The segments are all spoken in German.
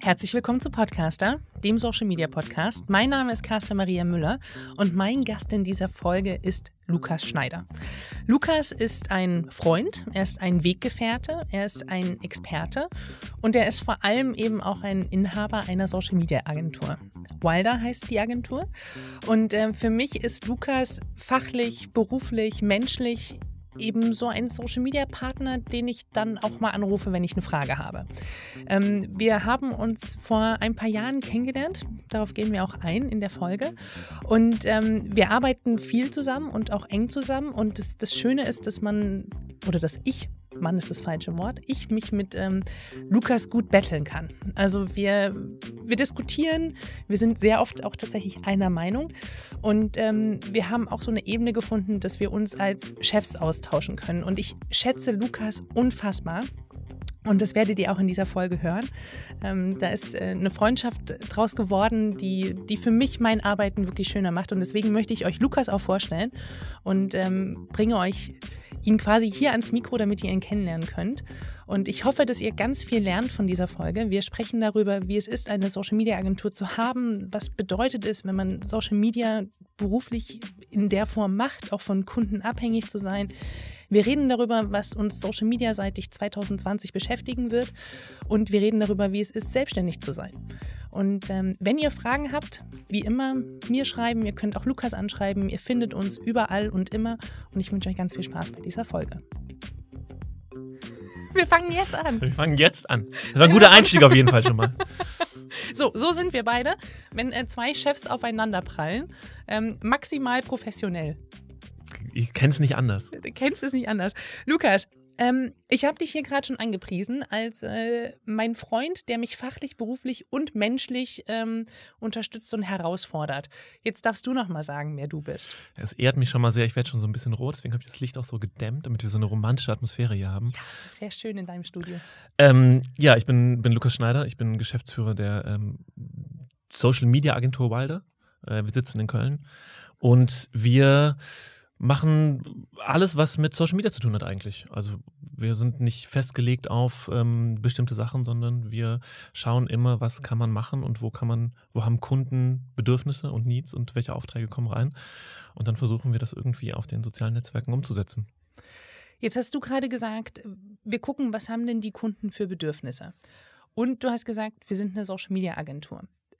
Herzlich willkommen zu Podcaster, dem Social Media Podcast. Mein Name ist Carsten Maria Müller und mein Gast in dieser Folge ist Lukas Schneider. Lukas ist ein Freund, er ist ein Weggefährte, er ist ein Experte und er ist vor allem eben auch ein Inhaber einer Social Media Agentur. Wilder heißt die Agentur und für mich ist Lukas fachlich, beruflich, menschlich eben so ein Social-Media-Partner, den ich dann auch mal anrufe, wenn ich eine Frage habe. Wir haben uns vor ein paar Jahren kennengelernt, darauf gehen wir auch ein in der Folge und wir arbeiten viel zusammen und auch eng zusammen und das Schöne ist, dass Mann ist das falsche Wort, ich mich mit Lukas gut betteln kann. Also wir diskutieren, wir sind sehr oft auch tatsächlich einer Meinung und wir haben auch so eine Ebene gefunden, dass wir uns als Chefs austauschen können. Und ich schätze Lukas unfassbar. Und das werdet ihr auch in dieser Folge hören. Da ist eine Freundschaft draus geworden, die für mich mein Arbeiten wirklich schöner macht. Und deswegen möchte ich euch Lukas auch vorstellen und bringe euch ihn quasi hier ans Mikro, damit ihr ihn kennenlernen könnt. Und ich hoffe, dass ihr ganz viel lernt von dieser Folge. Wir sprechen darüber, wie es ist, eine Social-Media-Agentur zu haben, was bedeutet es, wenn man Social Media beruflich in der Form macht, auch von Kunden abhängig zu sein. Wir reden darüber, was uns Social Media seitig 2020 beschäftigen wird und wir reden darüber, wie es ist, selbstständig zu sein. Und wenn ihr Fragen habt, wie immer, mir schreiben, ihr könnt auch Lukas anschreiben, ihr findet uns überall und immer und ich wünsche euch ganz viel Spaß bei dieser Folge. Wir fangen jetzt an. Das war ein guter Einstieg auf jeden Fall schon mal. So sind wir beide, wenn zwei Chefs aufeinander prallen, maximal professionell. Ich kenne es nicht anders. Du kennst es nicht anders. Lukas, ich habe dich hier gerade schon angepriesen als mein Freund, der mich fachlich, beruflich und menschlich unterstützt und herausfordert. Jetzt darfst du noch mal sagen, wer du bist. Es ehrt mich schon mal sehr. Ich werde schon so ein bisschen rot, deswegen habe ich das Licht auch so gedämmt, damit wir so eine romantische Atmosphäre hier haben. Ja, das ist sehr schön in deinem Studio. Ich bin Lukas Schneider. Ich bin Geschäftsführer der Social Media Agentur Wilder. Wir sitzen in Köln und wir machen alles, was mit Social Media zu tun hat eigentlich. Also wir sind nicht festgelegt auf bestimmte Sachen, sondern wir schauen immer, was kann man machen und wo haben Kunden Bedürfnisse und Needs und welche Aufträge kommen rein. Und dann versuchen wir das irgendwie auf den sozialen Netzwerken umzusetzen. Jetzt hast du gerade gesagt, wir gucken, was haben denn die Kunden für Bedürfnisse? Und du hast gesagt, wir sind eine Social-Media-Agentur.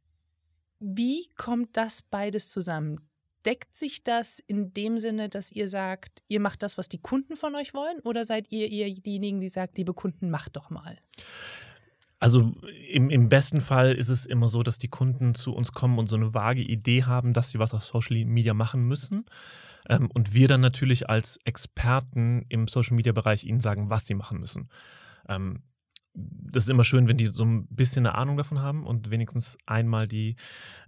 Wie kommt das beides zusammen? Deckt sich das in dem Sinne, dass ihr sagt, ihr macht das, was die Kunden von euch wollen? Oder seid ihr diejenigen, die sagt, liebe Kunden, macht doch mal? Also im besten Fall ist es immer so, dass die Kunden zu uns kommen und so eine vage Idee haben, dass sie was auf Social Media machen müssen. Und wir dann natürlich als Experten im Social Media Bereich ihnen sagen, was sie machen müssen. Das ist immer schön, wenn die so ein bisschen eine Ahnung davon haben und wenigstens einmal die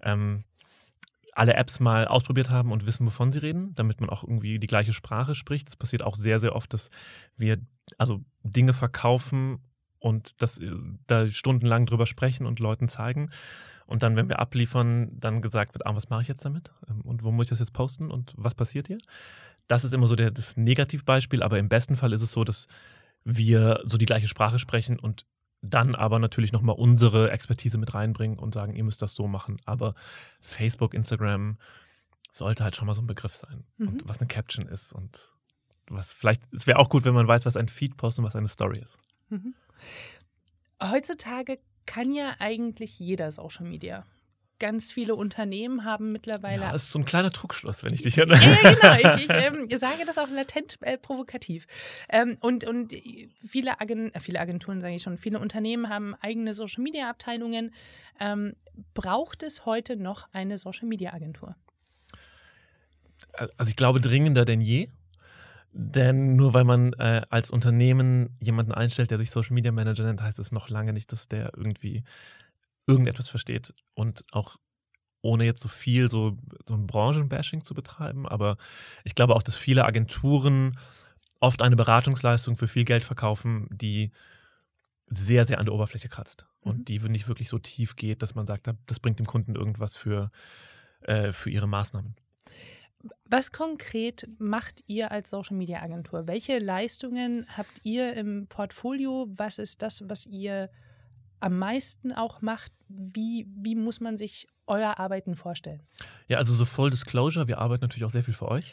alle Apps mal ausprobiert haben und wissen, wovon sie reden, damit man auch irgendwie die gleiche Sprache spricht. Das passiert auch sehr, sehr oft, dass wir Dinge verkaufen und da stundenlang drüber sprechen und Leuten zeigen. Und dann, wenn wir abliefern, dann gesagt wird, was mache ich jetzt damit? Und wo muss ich das jetzt posten? Und was passiert hier? Das ist immer so das Negativbeispiel, aber im besten Fall ist es so, dass wir so die gleiche Sprache sprechen und dann aber natürlich nochmal unsere Expertise mit reinbringen und sagen, ihr müsst das so machen. Aber Facebook, sollte halt schon mal so ein Begriff sein. Mhm. Und was eine Caption ist und es wäre auch gut, wenn man weiß, was ein Feed-Post und was eine Story ist. Mhm. Heutzutage kann ja eigentlich jeder Social Media. Ganz viele Unternehmen haben mitteuweile... Ja, das ist so ein kleiner Trugschluss, wenn ich dich höre. Ja, genau. Ich sage das auch latent provokativ. Und viele Agenturen, sage ich schon, viele Unternehmen haben eigene Social-Media-Abteilungen. Braucht es heute noch eine Social-Media-Agentur? Also ich glaube dringender denn je. Denn nur weil man als Unternehmen jemanden einstellt, der sich Social-Media-Manager nennt, heißt es noch lange nicht, dass der irgendwie irgendetwas versteht und auch ohne jetzt so viel so ein Branchenbashing zu betreiben, aber ich glaube auch, dass viele Agenturen oft eine Beratungsleistung für viel Geld verkaufen, die sehr, sehr an der Oberfläche kratzt und die nicht wirklich so tief geht, dass man sagt, das bringt dem Kunden irgendwas für ihre Maßnahmen. Was konkret macht ihr als Social-Media-Agentur? Welche Leistungen habt ihr im Portfolio? Was ist das, was ihr am meisten auch macht. Wie muss man sich euer Arbeiten vorstellen? Ja, also so Full Disclosure, wir arbeiten natürlich auch sehr viel für euch.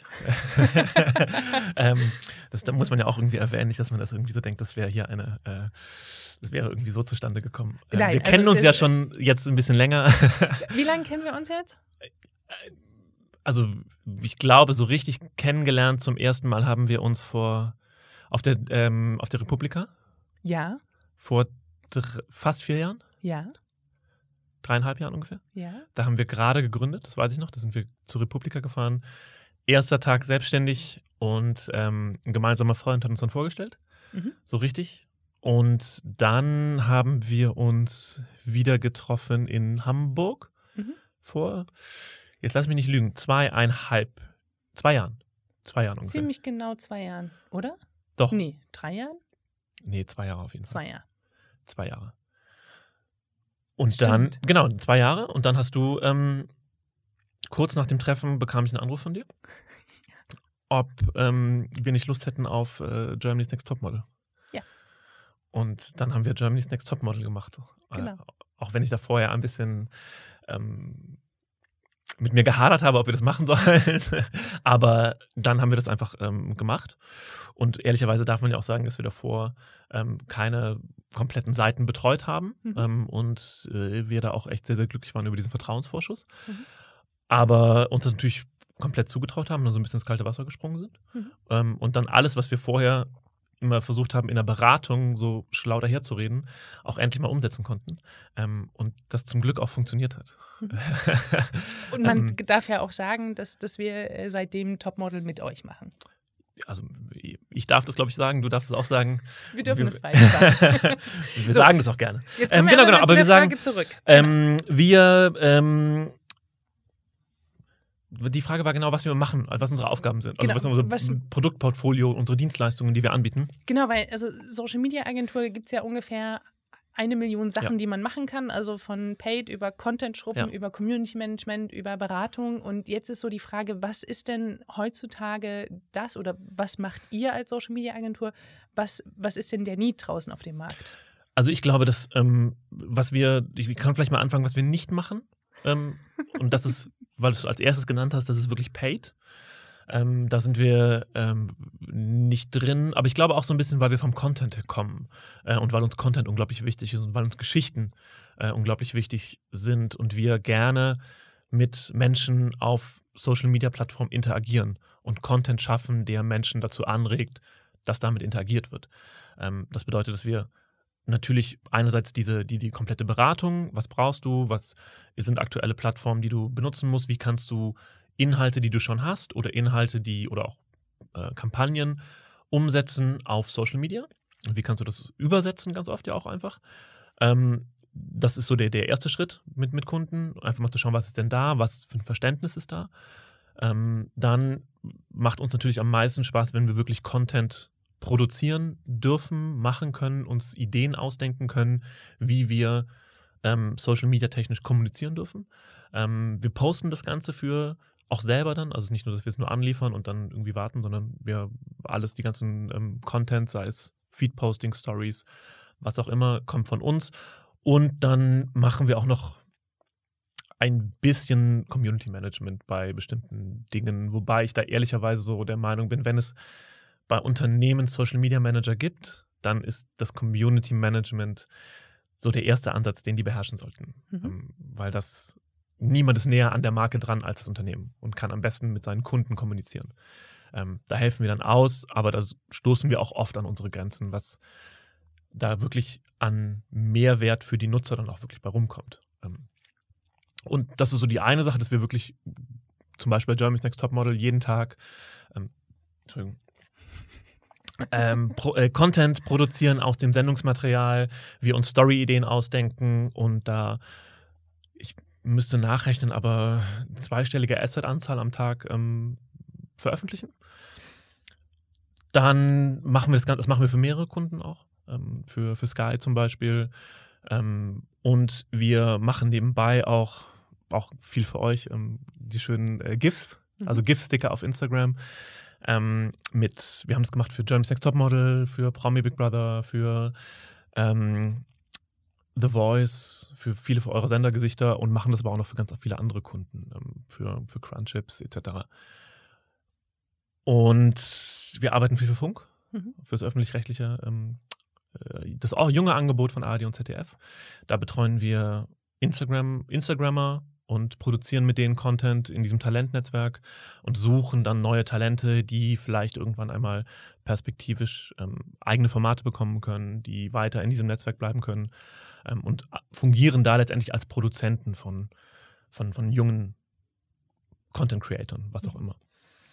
Da muss man ja auch irgendwie erwähnen, nicht, dass man das irgendwie so denkt, das wäre hier das wäre irgendwie so zustande gekommen. Nein, wir kennen uns ja schon jetzt ein bisschen länger. Wie lange kennen wir uns jetzt? Also ich glaube, so richtig kennengelernt zum ersten Mal haben wir uns auf der Republika. Ja. Vor fast 4 Jahren. Ja. 3,5 Jahren ungefähr. Ja. Da haben wir gerade gegründet, das weiß ich noch. Da sind wir zur Republika gefahren. Erster Tag selbstständig und ein gemeinsamer Freund hat uns dann vorgestellt. So richtig. Und dann haben wir uns wieder getroffen in Hamburg vor, jetzt lass mich nicht lügen, 2 Jahren. 2 Jahren ungefähr. Ziemlich genau 2 Jahren, oder? Doch. Nee, 3 Jahren? Nee, 2 Jahre auf jeden Fall. 2 Jahre. 2 Jahre. Und Stimmt. dann, genau, 2 Jahre. Und dann hast du, kurz nach dem Treffen bekam ich einen Anruf von dir, ob wir nicht Lust hätten auf Germany's Next Topmodel. Ja. Und dann haben wir Germany's Next Topmodel gemacht. Genau. Auch wenn ich da vorher ein bisschen mit mir gehadert habe, ob wir das machen sollen. Aber dann haben wir das einfach gemacht. Und ehrlicherweise darf man ja auch sagen, dass wir davor keine kompletten Seiten betreut haben. Und wir da auch echt sehr, sehr glücklich waren über diesen Vertrauensvorschuss. Aber uns das natürlich komplett zugetraut haben und so ein bisschen ins kalte Wasser gesprungen sind. Und dann alles, was wir vorher immer versucht haben, in der Beratung so schlau daherzureden, auch endlich mal umsetzen konnten. Und das zum Glück auch funktioniert hat. Und man darf ja auch sagen, dass wir seitdem Topmodel mit euch machen. Also ich darf das, glaube ich, sagen, du darfst es auch sagen. Wir dürfen es beide sagen. Wir sagen das auch gerne. Jetzt kommen wir aber wir Frage zurück. Die Frage war genau, was wir machen, was unsere Aufgaben sind. Also Genau, was unser Produktportfolio, unsere Dienstleistungen, die wir anbieten. Genau, weil Social Media Agentur gibt es ja ungefähr 1 Million Sachen, die man machen kann. Also von Paid über Content-Schruppen, über Community Management, über Beratung. Und jetzt ist so die Frage, was ist denn heutzutage das oder was macht ihr als Social Media Agentur? Was ist denn der Need draußen auf dem Markt? Also ich glaube, dass ich kann vielleicht mal anfangen, was wir nicht machen. Und das ist, weil du es als erstes genannt hast, das ist wirklich Paid. Da sind wir nicht drin, aber ich glaube auch so ein bisschen, weil wir vom Content her kommen und weil uns Content unglaublich wichtig ist und weil uns Geschichten unglaublich wichtig sind und wir gerne mit Menschen auf Social-Media-Plattformen interagieren und Content schaffen, der Menschen dazu anregt, dass damit interagiert wird. Das bedeutet, dass wir natürlich einerseits die komplette Beratung, was brauchst du, was sind aktuelle Plattformen, die du benutzen musst, wie kannst du Inhalte, die du schon hast oder Inhalte, oder auch Kampagnen umsetzen auf Social Media. Und wie kannst du das übersetzen, ganz oft ja auch einfach. Das ist so der erste Schritt mit Kunden, einfach mal zu schauen, was ist denn da, was für ein Verständnis ist da. Dann macht uns natürlich am meisten Spaß, wenn wir wirklich Content produzieren dürfen, machen können, uns Ideen ausdenken können, wie wir Social Media technisch kommunizieren dürfen. Wir posten das Ganze auch selber dann, also es ist nicht nur, dass wir es nur anliefern und dann irgendwie warten, sondern wir die ganzen Content, sei es Feed-Posting, Stories, was auch immer, kommt von uns. Und dann machen wir auch noch ein bisschen Community Management bei bestimmten Dingen, wobei ich da ehrlicherweise so der Meinung bin, wenn es bei Unternehmen Social Media Manager gibt, dann ist das Community Management so der erste Ansatz, den die beherrschen sollten. Weil niemand ist näher an der Marke dran als das Unternehmen und kann am besten mit seinen Kunden kommunizieren. Da helfen wir dann aus, aber da stoßen wir auch oft an unsere Grenzen, was da wirklich an Mehrwert für die Nutzer dann auch wirklich bei rumkommt. Und das ist so die eine Sache, dass wir wirklich zum Beispiel bei Germany's Next Topmodel jeden Tag Content produzieren aus dem Sendungsmaterial, wir uns Story-Ideen ausdenken und ich müsste nachrechnen, aber 2-stellige Asset-Anzahl am Tag veröffentlichen. Dann machen wir das machen wir für mehrere Kunden auch, für Sky zum Beispiel. Und wir machen nebenbei auch viel für euch, die schönen GIFs, also GIF-Sticker auf Instagram. Wir haben es gemacht für Germany's Next Topmodel, für Promi Big Brother, für The Voice, für viele für eure Sendergesichter und machen das aber auch noch für ganz viele andere Kunden, für Crunchips etc. Und wir arbeiten viel für Funk, fürs öffentlich-rechtliche, das auch junge Angebot von ARD und ZDF. Da betreuen wir Instagrammer und produzieren mit denen Content in diesem Talentnetzwerk und suchen dann neue Talente, die vielleicht irgendwann einmal perspektivisch eigene Formate bekommen können, die weiter in diesem Netzwerk bleiben können und fungieren da letztendlich als Produzenten von jungen Content-Creatern, was auch immer.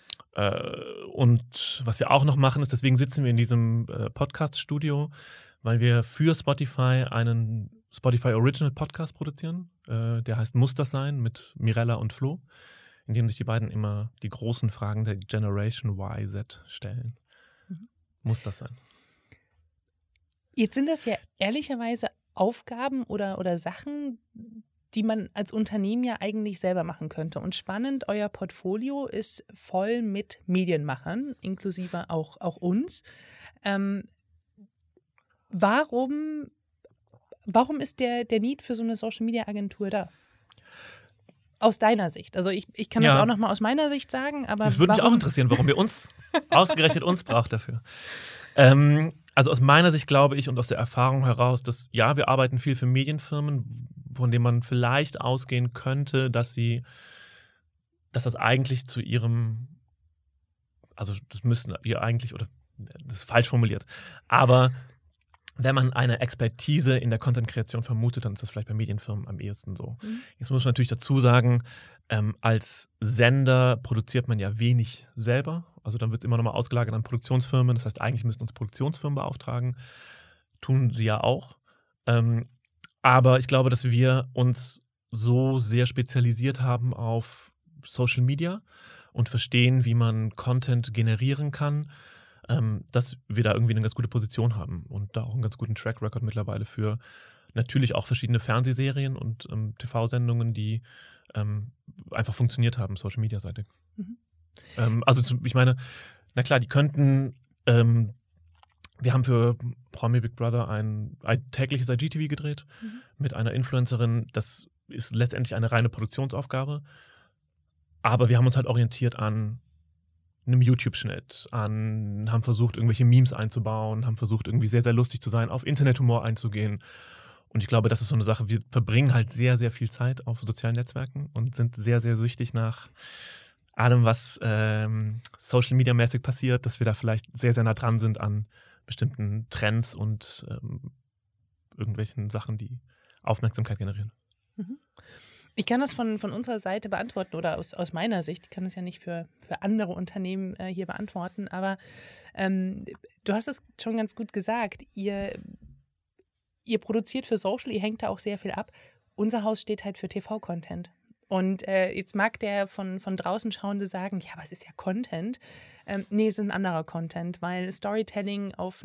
Und was wir auch noch machen, ist, deswegen sitzen wir in diesem Podcast-Studio, weil wir für Spotify einen Spotify Original Podcast produzieren. Der heißt Muss das sein mit Mirella und Flo, in dem sich die beiden immer die großen Fragen der Generation YZ stellen. Muss das sein? Jetzt sind das ja ehrlicherweise Aufgaben oder Sachen, die man als Unternehmen ja eigentlich selber machen könnte. Und spannend, euer Portfolio ist voll mit Medienmachern, inklusive auch uns. Warum ist der Need für so eine Social-Media-Agentur da? Aus deiner Sicht. Also ich kann das auch nochmal aus meiner Sicht sagen, aber das würde mich auch interessieren, warum wir uns, ausgerechnet uns braucht dafür. Also aus meiner Sicht glaube ich und aus der Erfahrung heraus, dass ja, wir arbeiten viel für Medienfirmen, von denen man vielleicht ausgehen könnte, dass das eigentlich zu ihrem, also das müssten ihr eigentlich, oder das ist falsch formuliert, aber wenn man eine Expertise in der Content-Kreation vermutet, dann ist das vielleicht bei Medienfirmen am ehesten so. Jetzt muss man natürlich dazu sagen, als Sender produziert man ja wenig selber. Also dann wird es immer nochmal ausgelagert an Produktionsfirmen. Das heißt, eigentlich müssten uns Produktionsfirmen beauftragen. Tun sie ja auch. Aber ich glaube, dass wir uns so sehr spezialisiert haben auf Social Media und verstehen, wie man Content generieren kann, dass wir da irgendwie eine ganz gute Position haben und da auch einen ganz guten Track Record mittlerweile für natürlich auch verschiedene Fernsehserien und TV-Sendungen, die einfach funktioniert haben, Social-Media-seitig. Ich meine, na klar, die könnten, wir haben für Promi Big Brother ein tägliches IGTV gedreht mit einer Influencerin. Das ist letztendlich eine reine Produktionsaufgabe, aber wir haben uns halt orientiert an einem YouTube-Schnitt, haben versucht, irgendwelche Memes einzubauen, haben versucht, irgendwie sehr, sehr lustig zu sein, auf Internethumor einzugehen. Und ich glaube, das ist so eine Sache, wir verbringen halt sehr, sehr viel Zeit auf sozialen Netzwerken und sind sehr, sehr süchtig nach allem, was Social-Media-mäßig passiert, dass wir da vielleicht sehr, sehr nah dran sind an bestimmten Trends und irgendwelchen Sachen, die Aufmerksamkeit generieren. Ich kann das von unserer Seite beantworten oder aus meiner Sicht. Ich kann das ja nicht für andere Unternehmen hier beantworten, aber du hast es schon ganz gut gesagt. Ihr produziert für Social, ihr hängt da auch sehr viel ab. Unser Haus steht halt für TV-Content. Und jetzt mag der von draußen Schauende sagen, ja, aber es ist ja Content. Nee, es ist ein anderer Content, weil Storytelling auf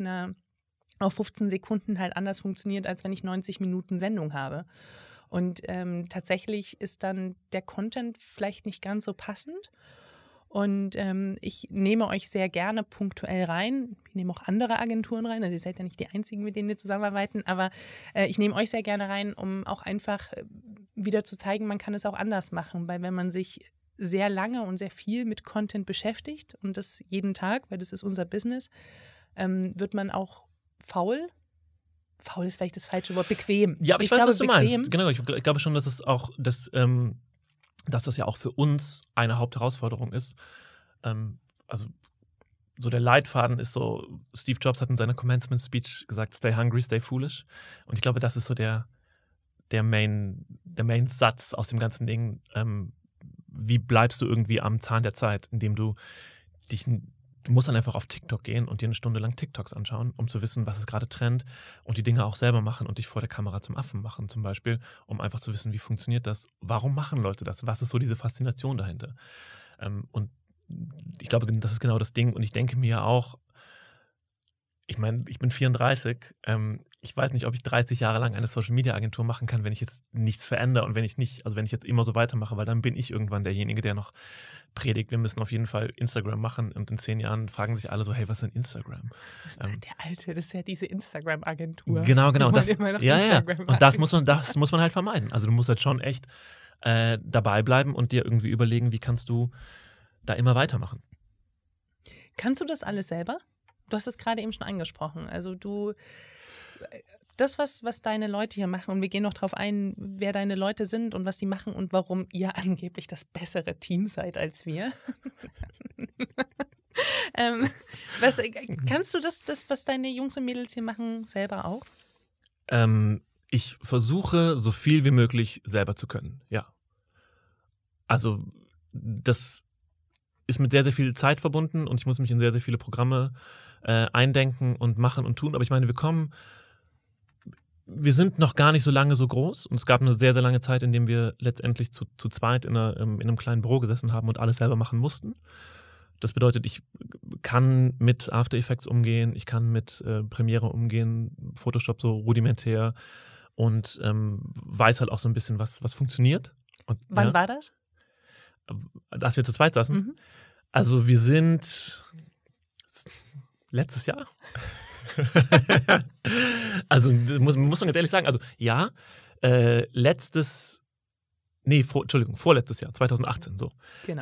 15 Sekunden halt anders funktioniert, als wenn ich 90 Minuten Sendung habe. Und tatsächlich ist dann der Content vielleicht nicht ganz so passend. Und ich nehme euch sehr gerne punktuell rein. Ich nehme auch andere Agenturen rein. Also ihr seid ja nicht die einzigen, mit denen wir zusammenarbeiten. Aber ich nehme euch sehr gerne rein, um auch einfach wieder zu zeigen, man kann es auch anders machen. Weil wenn man sich sehr lange und sehr viel mit Content beschäftigt und das jeden Tag, weil das ist unser Business, wird man auch faul. Faul ist vielleicht das falsche Wort, bequem. Ja, aber ich weiß, was du meinst. Genau, ich glaube schon, dass es auch, dass das ja auch für uns eine Hauptherausforderung ist. Also so der Leitfaden ist so, Steve Jobs hat in seiner Commencement Speech gesagt, stay hungry, stay foolish. Und ich glaube, das ist so der Main-Satz aus dem ganzen Ding. Wie bleibst du irgendwie am Zahn der Zeit, indem du musst dann einfach auf TikTok gehen und dir eine Stunde lang TikToks anschauen, um zu wissen, was ist gerade Trend und die Dinge auch selber machen und dich vor der Kamera zum Affen machen zum Beispiel, um einfach zu wissen, wie funktioniert das, warum machen Leute das, was ist so diese Faszination dahinter. Und ich glaube, das ist genau das Ding und ich denke mir auch, ich meine, ich bin 34. Ich weiß nicht, ob ich 30 Jahre lang eine Social-Media-Agentur machen kann, wenn ich jetzt nichts verändere und wenn ich jetzt immer so weitermache, weil dann bin ich irgendwann derjenige, der noch predigt, wir müssen auf jeden Fall Instagram machen und in 10 Jahren fragen sich alle so, hey, was ist denn Instagram? Das ist ja diese Instagram-Agentur. Genau. Das, Und das muss man halt vermeiden. Also du musst halt schon echt dabei bleiben und dir irgendwie überlegen, wie kannst du da immer weitermachen. Kannst du das alles selber? Du hast es gerade eben schon angesprochen. Also das, was deine Leute hier machen, und wir gehen noch drauf ein, wer deine Leute sind und was die machen und warum ihr angeblich das bessere Team seid als wir. Kannst du das, was deine Jungs und Mädels hier machen, selber auch? Ich versuche, so viel wie möglich selber zu können, ja. Also das ist mit sehr, sehr viel Zeit verbunden und ich muss mich in sehr, sehr viele Programme eindenken und machen und tun. Aber ich meine, wir sind noch gar nicht so lange so groß und es gab eine sehr, sehr lange Zeit, in der wir letztendlich zu zweit in einem kleinen Büro gesessen haben und alles selber machen mussten. Das bedeutet, ich kann mit After Effects umgehen, ich kann mit Premiere umgehen, Photoshop so rudimentär und weiß halt auch so ein bisschen, was funktioniert. Und, Wann war das? Als wir zu zweit saßen? Also wir sind letztes Jahr. Also muss man ganz ehrlich sagen, also ja, vorletztes Jahr, 2018 so. Genau.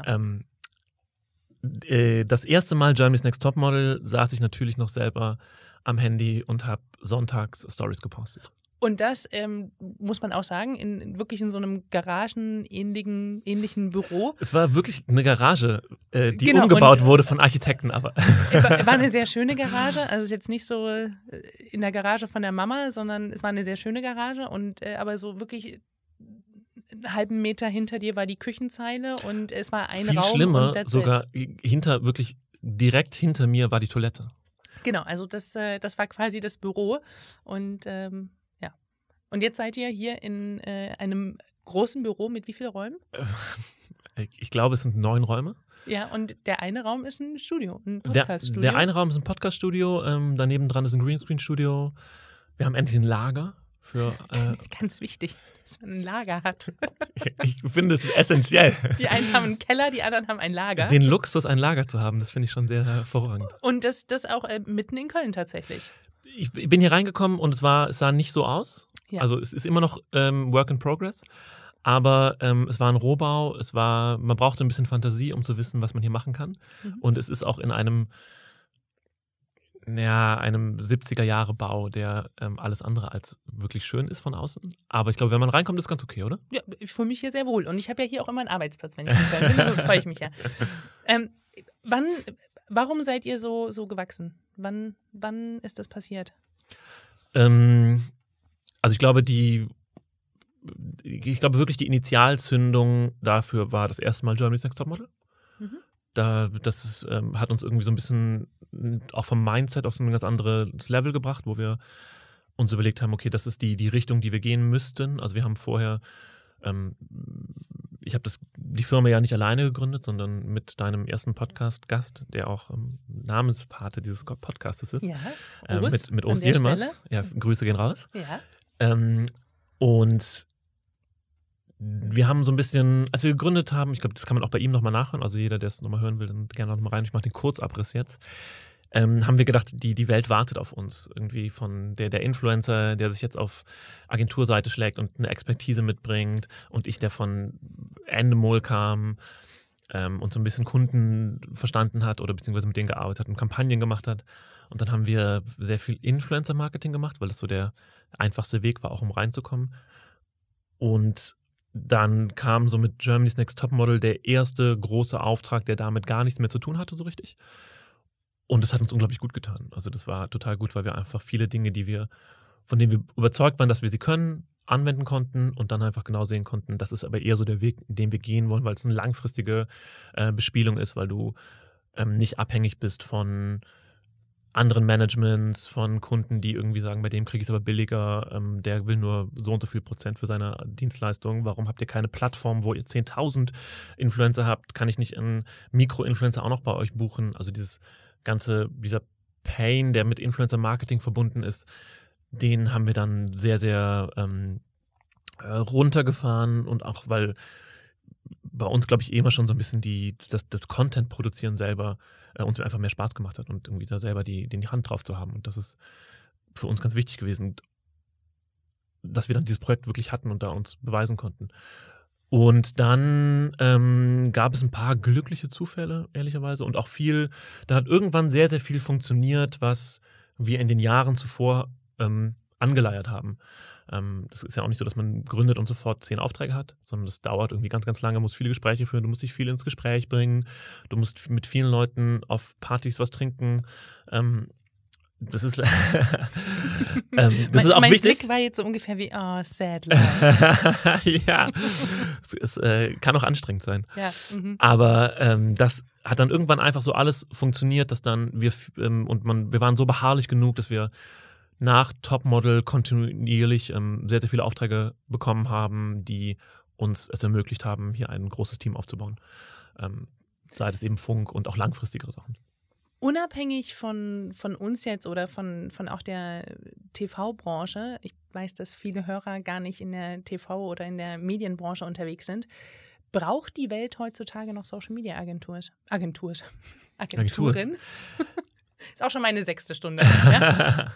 Das erste Mal Germany's Next Topmodel saß ich natürlich noch selber am Handy und habe sonntags Stories gepostet. Und das muss man auch sagen, wirklich in so einem garagenähnlichen Büro. Es war wirklich eine Garage, die umgebaut wurde von Architekten. Aber war eine sehr schöne Garage. Also es ist jetzt nicht so in der Garage von der Mama, sondern es war eine sehr schöne Garage. Und aber so wirklich einen halben Meter hinter dir war die Küchenzeile und es war ein viel Raum. Schlimmer, und sogar wirklich direkt hinter mir war die Toilette. Genau, also das war quasi das Büro. Und Und jetzt seid ihr hier in einem großen Büro mit wie vielen Räumen? Ich glaube, es sind 9 Räume. Ja, und der eine Raum ist ein Studio, ein Podcaststudio. Der eine Raum ist ein Podcaststudio, daneben dran ist ein Greenscreen-Studio. Wir haben endlich ein Lager für. Ganz wichtig, dass man ein Lager hat. Ich finde es essentiell. Die einen haben einen Keller, die anderen haben ein Lager. Den Luxus, ein Lager zu haben, das finde ich schon sehr hervorragend. Und das auch mitten in Köln tatsächlich. Ich bin hier reingekommen und es sah nicht so aus. Ja. Also es ist immer noch Work in Progress, aber es war ein Rohbau, man brauchte ein bisschen Fantasie, um zu wissen, was man hier machen kann. Und es ist auch in einem 70er-Jahre-Bau, der alles andere als wirklich schön ist von außen. Aber ich glaube, wenn man reinkommt, ist es ganz okay, oder? Ja, ich fühle mich hier sehr wohl. Und ich habe ja hier auch immer einen Arbeitsplatz, wenn ich in Köln bin. Da freue ich mich ja. Warum seid ihr so gewachsen? Wann ist das passiert? Also ich glaube wirklich die Initialzündung dafür war das erste Mal Germany's Next Topmodel. Das hat uns irgendwie so ein bisschen auch vom Mindset auf so ein ganz anderes Level gebracht, wo wir uns überlegt haben, okay, das ist die Richtung, die wir gehen müssten. Also wir haben vorher, ich habe die Firma ja nicht alleine gegründet, sondern mit deinem ersten Podcast-Gast, der auch Namenspate dieses Podcastes ist. Ja, mit Urs Yilmaz. Ja, Grüße gehen raus. Ja. Und wir haben so ein bisschen, als wir gegründet haben, ich glaube, das kann man auch bei ihm nochmal nachhören, also jeder, der es nochmal hören will, dann gerne nochmal rein, ich mache den Kurzabriss jetzt, haben wir gedacht, die Welt wartet auf uns. Irgendwie von der Influencer, der sich jetzt auf Agenturseite schlägt und eine Expertise mitbringt und ich, der von Endemol kam und so ein bisschen Kunden verstanden hat oder beziehungsweise mit denen gearbeitet hat und Kampagnen gemacht hat. Und dann haben wir sehr viel Influencer-Marketing gemacht, weil das so der einfachste Weg war, auch um reinzukommen. Und dann kam so mit Germany's Next Topmodel der erste große Auftrag, der damit gar nichts mehr zu tun hatte, so richtig. Und das hat uns unglaublich gut getan. Also das war total gut, weil wir einfach viele Dinge, von denen wir überzeugt waren, dass wir sie können, anwenden konnten und dann einfach genau sehen konnten, das ist aber eher so der Weg, den wir gehen wollen, weil es eine langfristige Bespielung ist, weil du nicht abhängig bist von anderen Managements, von Kunden, die irgendwie sagen, bei dem kriege ich es aber billiger, der will nur so und so viel Prozent für seine Dienstleistung. Warum habt ihr keine Plattform, wo ihr 10.000 Influencer habt? Kann ich nicht einen Mikro-Influencer auch noch bei euch buchen? Also dieser Pain, der mit Influencer-Marketing verbunden ist, den haben wir dann sehr, sehr runtergefahren und auch, weil bei uns, glaube ich, immer schon so ein bisschen das Content-Produzieren selber uns einfach mehr Spaß gemacht hat und irgendwie da selber die Hand drauf zu haben. Und das ist für uns ganz wichtig gewesen, dass wir dann dieses Projekt wirklich hatten und da uns beweisen konnten. Und dann gab es ein paar glückliche Zufälle, ehrlicherweise, und auch dann hat irgendwann sehr, sehr viel funktioniert, was wir in den Jahren zuvor angeleiert haben. Das ist ja auch nicht so, dass man gründet und sofort 10 Aufträge hat, sondern das dauert irgendwie ganz, ganz lange, musst viele Gespräche führen, du musst dich viel ins Gespräch bringen, du musst mit vielen Leuten auf Partys was trinken. Das ist, das ist auch mein wichtig. Blick war jetzt so ungefähr wie, oh, sad life. Ja, es kann auch anstrengend sein. Ja, aber das hat dann irgendwann einfach so alles funktioniert, dass dann wir waren so beharrlich genug, dass wir nach Topmodel kontinuierlich sehr, sehr viele Aufträge bekommen haben, die uns es ermöglicht haben, hier ein großes Team aufzubauen. Sei es eben Funk und auch langfristigere Sachen. Unabhängig von uns jetzt oder von auch der TV-Branche, ich weiß, dass viele Hörer gar nicht in der TV- oder in der Medienbranche unterwegs sind, braucht die Welt heutzutage noch Social-Media-Agenturen? Ist auch schon meine 6. Stunde. Ja?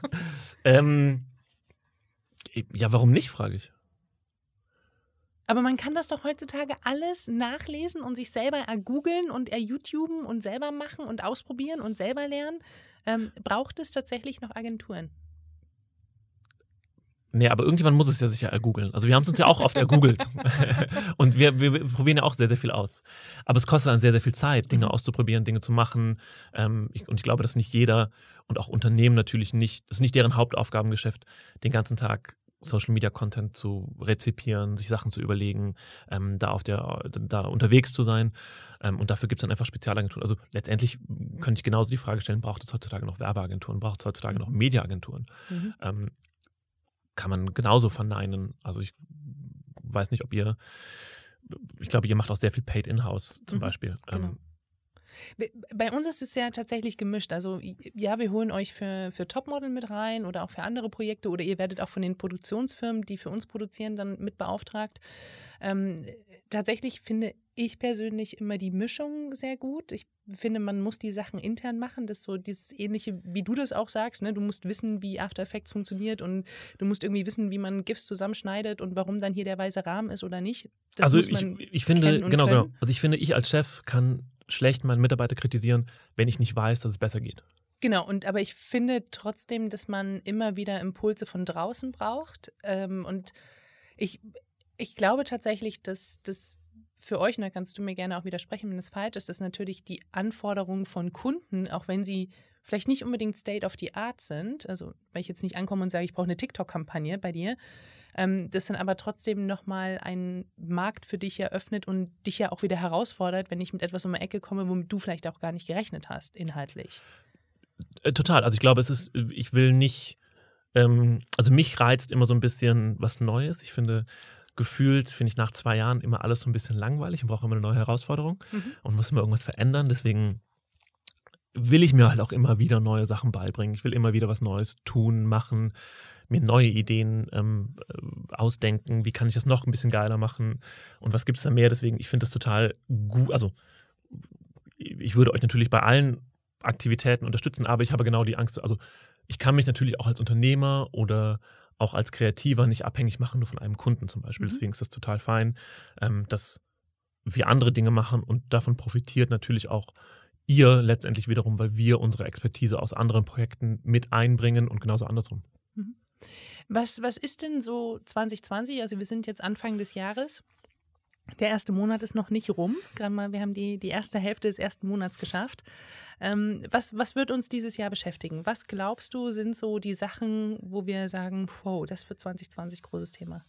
Ja, warum nicht, frage ich. Aber man kann das doch heutzutage alles nachlesen und sich selber ergoogeln und YouTuben und selber machen und ausprobieren und selber lernen. Braucht es tatsächlich noch Agenturen? Nee, aber irgendjemand muss es ja sicher ergoogeln. Also wir haben es uns ja auch oft ergoogelt. Und wir probieren ja auch sehr, sehr viel aus. Aber es kostet dann sehr, sehr viel Zeit, Dinge auszuprobieren, Dinge zu machen. Und ich glaube, dass nicht jeder und auch Unternehmen natürlich nicht, das ist nicht deren Hauptaufgabengeschäft, den ganzen Tag Social-Media-Content zu rezipieren, sich Sachen zu überlegen, da unterwegs zu sein. Und dafür gibt es dann einfach Spezialagenturen. Also letztendlich könnte ich genauso die Frage stellen, braucht es heutzutage noch Werbeagenturen, braucht es heutzutage noch Mediaagenturen? Kann man genauso verneinen. Also ich weiß nicht, ich glaube, ihr macht auch sehr viel Paid In-House zum Beispiel. Genau. Bei uns ist es ja tatsächlich gemischt. Also ja, wir holen euch für Topmodel mit rein oder auch für andere Projekte oder ihr werdet auch von den Produktionsfirmen, die für uns produzieren, dann mit beauftragt. Tatsächlich finde ich persönlich immer die Mischung sehr gut. Ich finde, man muss die Sachen intern machen. Das ist so dieses Ähnliche, wie du das auch sagst. Ne? Du musst wissen, wie After Effects funktioniert und du musst irgendwie wissen, wie man GIFs zusammenschneidet und warum dann hier der weiße Rahmen ist oder nicht. Das also muss man ich finde, kennen genau. können. Also ich finde, ich als Chef kann schlecht meinen Mitarbeiter kritisieren, wenn ich nicht weiß, dass es besser geht. Genau, aber ich finde trotzdem, dass man immer wieder Impulse von draußen braucht. Und ich glaube tatsächlich, dass das für euch, und da kannst du mir gerne auch widersprechen, wenn das falsch ist, dass natürlich die Anforderungen von Kunden, auch wenn sie vielleicht nicht unbedingt State of the Art sind, also weil ich jetzt nicht ankomme und sage, ich brauche eine TikTok-Kampagne bei dir, das dann aber trotzdem nochmal einen Markt für dich eröffnet und dich ja auch wieder herausfordert, wenn ich mit etwas um die Ecke komme, womit du vielleicht auch gar nicht gerechnet hast, inhaltlich. Total. Also ich glaube, ich will nicht, also mich reizt immer so ein bisschen was Neues. Ich finde, gefühlt finde ich nach 2 Jahren immer alles so ein bisschen langweilig und brauche immer eine neue Herausforderung und muss immer irgendwas verändern. Deswegen will ich mir halt auch immer wieder neue Sachen beibringen. Ich will immer wieder was Neues tun, machen, mir neue Ideen ausdenken. Wie kann ich das noch ein bisschen geiler machen? Und was gibt es da mehr? Deswegen, ich finde das total gut. Also ich würde euch natürlich bei allen Aktivitäten unterstützen, aber ich habe genau die Angst, also ich kann mich natürlich auch als Unternehmer oder auch als Kreativer nicht abhängig machen, nur von einem Kunden zum Beispiel. Deswegen ist das total fein, dass wir andere Dinge machen und davon profitiert natürlich auch ihr letztendlich wiederum, weil wir unsere Expertise aus anderen Projekten mit einbringen und genauso andersrum. Was ist denn so 2020? Also wir sind jetzt Anfang des Jahres. Der erste Monat ist noch nicht rum. Gerade mal, wir haben die erste Hälfte des ersten Monats geschafft. Was wird uns dieses Jahr beschäftigen? Was glaubst du, sind so die Sachen, wo wir sagen, wow, das wird 2020 großes Thema?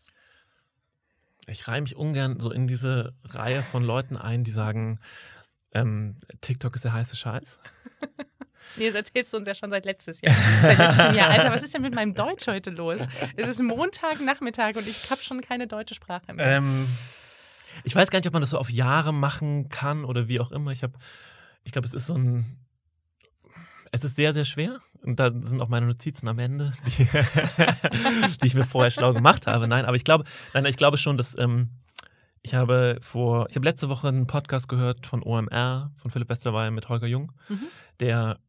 Ich reihe mich ungern so in diese Reihe von Leuten ein, die sagen, TikTok ist der heiße Scheiß. Nee, das erzählst du uns ja schon seit letztem Jahr. Alter, was ist denn mit meinem Deutsch heute los? Es ist Montagnachmittag und ich habe schon keine deutsche Sprache mehr. Ich weiß gar nicht, ob man das so auf Jahre machen kann oder wie auch immer. Ich glaube, es ist so ein Es ist sehr, sehr schwer. Und da sind auch meine Notizen am Ende, die ich mir vorher schlau gemacht habe. Nein, aber ich glaube schon, dass ich habe letzte Woche einen Podcast gehört von OMR, von Philipp Westerwey mit Holger Jung, der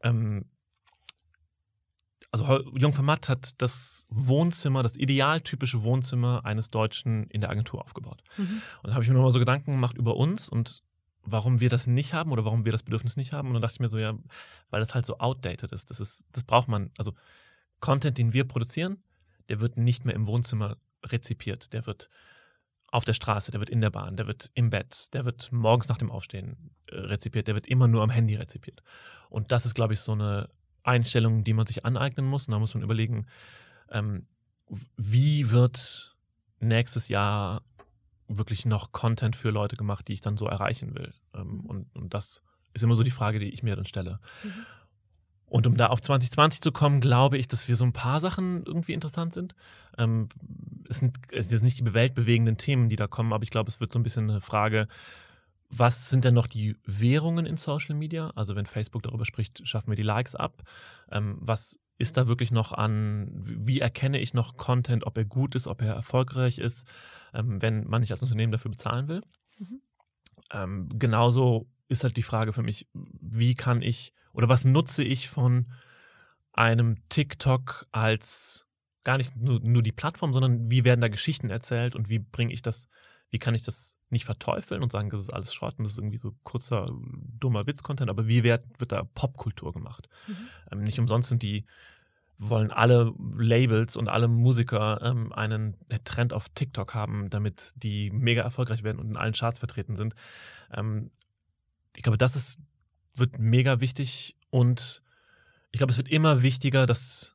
also Jung von Matt hat das Wohnzimmer, das idealtypische Wohnzimmer eines Deutschen in der Agentur aufgebaut. Und da habe ich mir nochmal so Gedanken gemacht über uns und warum wir das nicht haben oder warum wir das Bedürfnis nicht haben. Und dann dachte ich mir so, ja, weil das halt so outdated ist. Das braucht man. Also Content, den wir produzieren, der wird nicht mehr im Wohnzimmer rezipiert. Der wird auf der Straße, der wird in der Bahn, der wird im Bett, der wird morgens nach dem Aufstehen rezipiert, der wird immer nur am Handy rezipiert. Und das ist, glaube ich, so eine Einstellung, die man sich aneignen muss. Und da muss man überlegen, wie wird nächstes Jahr wirklich noch Content für Leute gemacht, die ich dann so erreichen will. Und das ist immer so die Frage, die ich mir dann stelle. Und um da auf 2020 zu kommen, glaube ich, dass wir so ein paar Sachen irgendwie interessant sind. Es sind jetzt nicht die weltbewegenden Themen, die da kommen, aber ich glaube, es wird so ein bisschen eine Frage, was sind denn noch die Währungen in Social Media? Also wenn Facebook darüber spricht, schaffen wir die Likes ab. Was ist da wirklich noch wie erkenne ich noch Content, ob er gut ist, ob er erfolgreich ist, wenn man nicht als Unternehmen dafür bezahlen will? Genauso ist halt die Frage für mich, wie kann ich oder was nutze ich von einem TikTok als gar nicht nur die Plattform, sondern wie werden da Geschichten erzählt und wie kann ich das nicht verteufeln und sagen, das ist alles Schrott und das ist irgendwie so kurzer, dummer Witz-Content, aber wie wird da Popkultur gemacht? Nicht umsonst wollen alle Labels und alle Musiker einen Trend auf TikTok haben, damit die mega erfolgreich werden und in allen Charts vertreten sind. Ich glaube, wird mega wichtig und ich glaube, es wird immer wichtiger, dass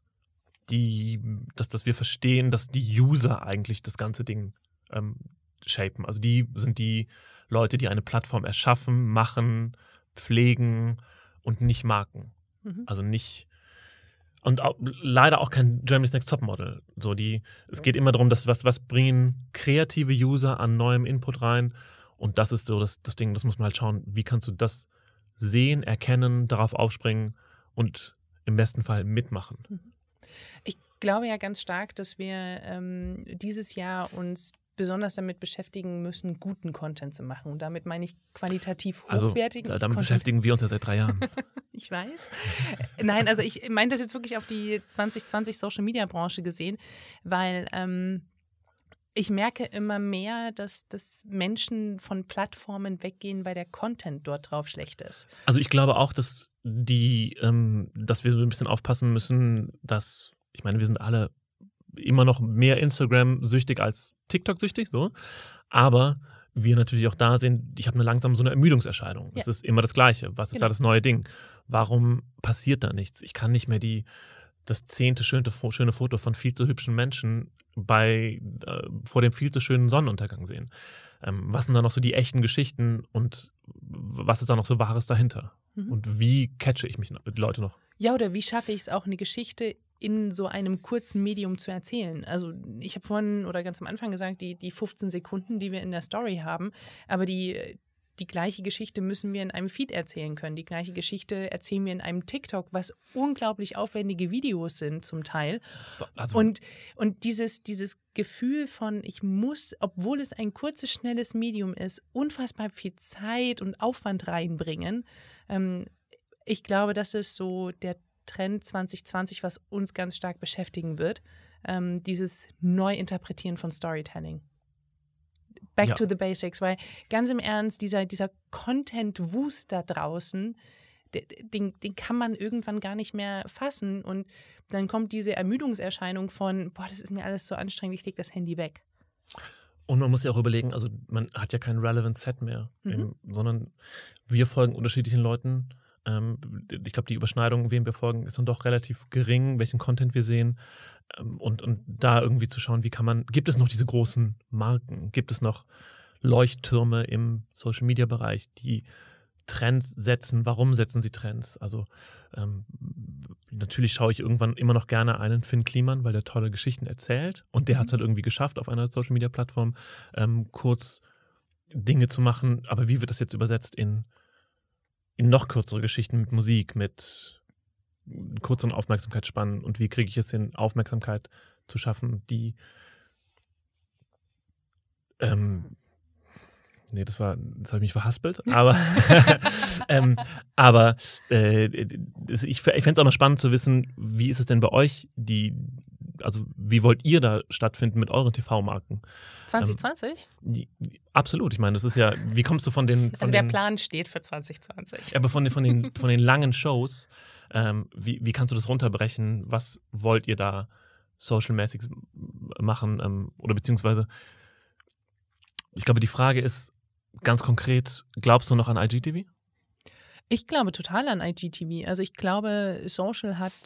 wir verstehen, dass die User eigentlich das ganze Ding shapen. Also die sind die Leute, die eine Plattform erschaffen, machen, pflegen und nicht Marken. Also nicht und leider auch kein Germany's Next Topmodel. Es geht immer darum, dass was bringen kreative User an neuem Input rein und das ist so das Ding, das muss man halt schauen, wie kannst du das sehen, erkennen, darauf aufspringen und im besten Fall mitmachen. Ich glaube ja ganz stark, dass wir dieses Jahr uns besonders damit beschäftigen müssen, guten Content zu machen. Und damit meine ich qualitativ hochwertigen Damit Content. beschäftigen wir uns ja seit 3 Jahren. Ich weiß. Nein, also ich meine das jetzt wirklich auf die 2020 Social-Media-Branche gesehen, weil ich merke immer mehr, dass Menschen von Plattformen weggehen, weil der Content dort drauf schlecht ist. Also ich glaube auch, dass wir so ein bisschen aufpassen müssen, ich meine, wir sind alle immer noch mehr Instagram-süchtig als TikTok-süchtig, so. Aber wir natürlich auch da sehen, ich habe langsam so eine Ermüdungserscheinung. Es ist immer das Gleiche. Was ist da das neue Ding? Warum passiert da nichts? Ich kann nicht mehr das 10. schöne Foto von viel zu hübschen Menschen vor dem viel zu schönen Sonnenuntergang sehen. Was sind da noch so die echten Geschichten und was ist da noch so Wahres dahinter? Und wie catche ich die Leute noch? Ja, oder wie schaffe ich es auch, eine Geschichte in so einem kurzen Medium zu erzählen? Also ich habe vorhin oder ganz am Anfang gesagt, die 15 Sekunden, die wir in der Story haben, aber die gleiche Geschichte müssen wir in einem Feed erzählen können. Die gleiche Geschichte erzählen wir in einem TikTok, was unglaublich aufwendige Videos sind zum Teil. Also und dieses Gefühl von, ich muss, obwohl es ein kurzes, schnelles Medium ist, unfassbar viel Zeit und Aufwand reinbringen. Ich glaube, das ist so der Trend 2020, was uns ganz stark beschäftigen wird. Dieses Neuinterpretieren von Storytelling. Back to the basics, weil ganz im Ernst, dieser Content-Wust da draußen, den kann man irgendwann gar nicht mehr fassen und dann kommt diese Ermüdungserscheinung von, das ist mir alles so anstrengend, ich lege das Handy weg. Und man muss ja auch überlegen, also man hat ja kein Relevant Set mehr, sondern wir folgen unterschiedlichen Leuten. Ich glaube, die Überschneidung, wem wir folgen, ist dann doch relativ gering, welchen Content wir sehen. Und da irgendwie zu schauen, gibt es noch diese großen Marken? Gibt es noch Leuchttürme im Social-Media-Bereich, die Trends setzen? Warum setzen sie Trends? Also natürlich schaue ich irgendwann immer noch gerne einen Finn Kliman, weil der tolle Geschichten erzählt. Und der hat es halt irgendwie geschafft, auf einer Social-Media-Plattform kurz Dinge zu machen. Aber wie wird das jetzt übersetzt in noch kürzere Geschichten mit Musik, mit kürzeren Aufmerksamkeitsspannen und wie kriege ich es hin, Aufmerksamkeit zu schaffen, die das habe ich mich verhaspelt, aber ich fände es auch mal spannend zu wissen, wie ist es denn bei euch, also wie wollt ihr da stattfinden mit euren TV-Marken? 2020? Absolut, ich meine, das ist ja, wie kommst du von den... der Plan steht für 2020. Aber von den langen Shows, wie kannst du das runterbrechen? Was wollt ihr da social-mäßig machen? Oder beziehungsweise, ich glaube, die Frage ist ganz konkret, glaubst du noch an IGTV? Ich glaube total an IGTV. Also ich glaube, Social hat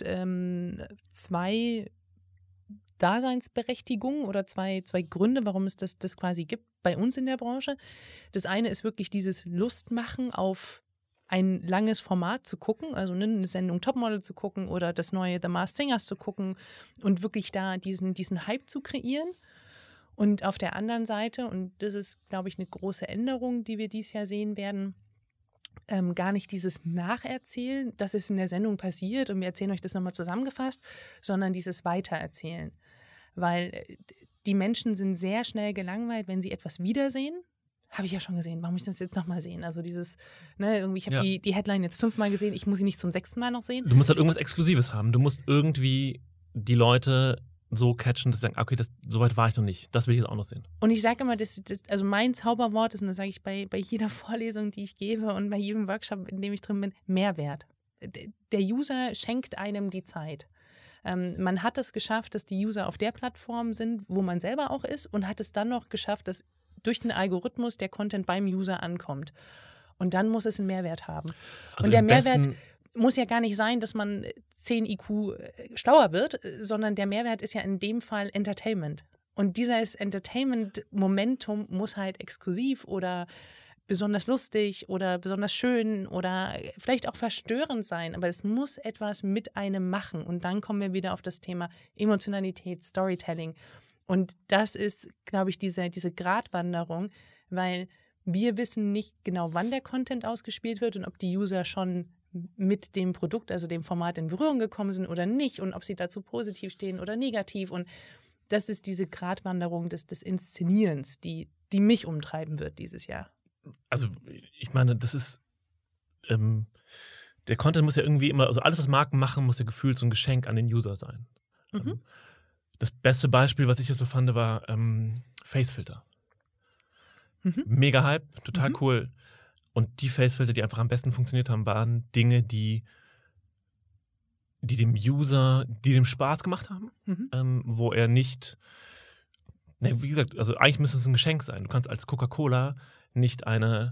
zwei Daseinsberechtigungen oder zwei Gründe, warum es das quasi gibt bei uns in der Branche. Das eine ist wirklich dieses Lustmachen auf ein langes Format zu gucken, also eine Sendung Topmodel zu gucken oder das neue The Masked Singers zu gucken und wirklich da diesen Hype zu kreieren. Und auf der anderen Seite, und das ist, glaube ich, eine große Änderung, die wir dieses Jahr sehen werden, gar nicht dieses Nacherzählen, das ist in der Sendung passiert und wir erzählen euch das nochmal zusammengefasst, sondern dieses Weitererzählen. Weil die Menschen sind sehr schnell gelangweilt, wenn sie etwas wiedersehen. Habe ich ja schon gesehen, warum muss ich das jetzt nochmal sehen? Also dieses, ich habe die Headline jetzt 5-mal gesehen, ich muss sie nicht zum 6. Mal noch sehen. Du musst halt irgendwas Exklusives haben. Du musst irgendwie die Leute so catchen, dass sie sagen, okay, so weit war ich noch nicht. Das will ich jetzt auch noch sehen. Und ich sage immer, also mein Zauberwort ist, und das sage ich bei jeder Vorlesung, die ich gebe und bei jedem Workshop, in dem ich drin bin, Mehrwert. Der User schenkt einem die Zeit. Man hat es geschafft, dass die User auf der Plattform sind, wo man selber auch ist und hat es dann noch geschafft, dass durch den Algorithmus der Content beim User ankommt. Und dann muss es einen Mehrwert haben. Also und der Mehrwert muss ja gar nicht sein, dass man 10 IQ schlauer wird, sondern der Mehrwert ist ja in dem Fall Entertainment. Und dieses Entertainment-Momentum muss halt exklusiv oder besonders lustig oder besonders schön oder vielleicht auch verstörend sein, aber es muss etwas mit einem machen. Und dann kommen wir wieder auf das Thema Emotionalität, Storytelling. Und das ist, glaube ich, diese Gratwanderung, weil wir wissen nicht genau, wann der Content ausgespielt wird und ob die User schon mit dem Produkt, also dem Format in Berührung gekommen sind oder nicht und ob sie dazu positiv stehen oder negativ. Und das ist diese Gratwanderung des Inszenierens, die mich umtreiben wird dieses Jahr. Also ich meine, das ist, der Content muss ja irgendwie immer, also alles, was Marken machen, muss ja gefühlt so ein Geschenk an den User sein. Mhm. Das beste Beispiel, was ich jetzt so fand, war Facefilter. Mhm. Mega Hype, total cool. Und die Facefilter, die einfach am besten funktioniert haben, waren Dinge, die dem User, die dem Spaß gemacht haben, wo er nicht, wie gesagt, also eigentlich müsste es ein Geschenk sein. Du kannst als Coca-Cola nicht eine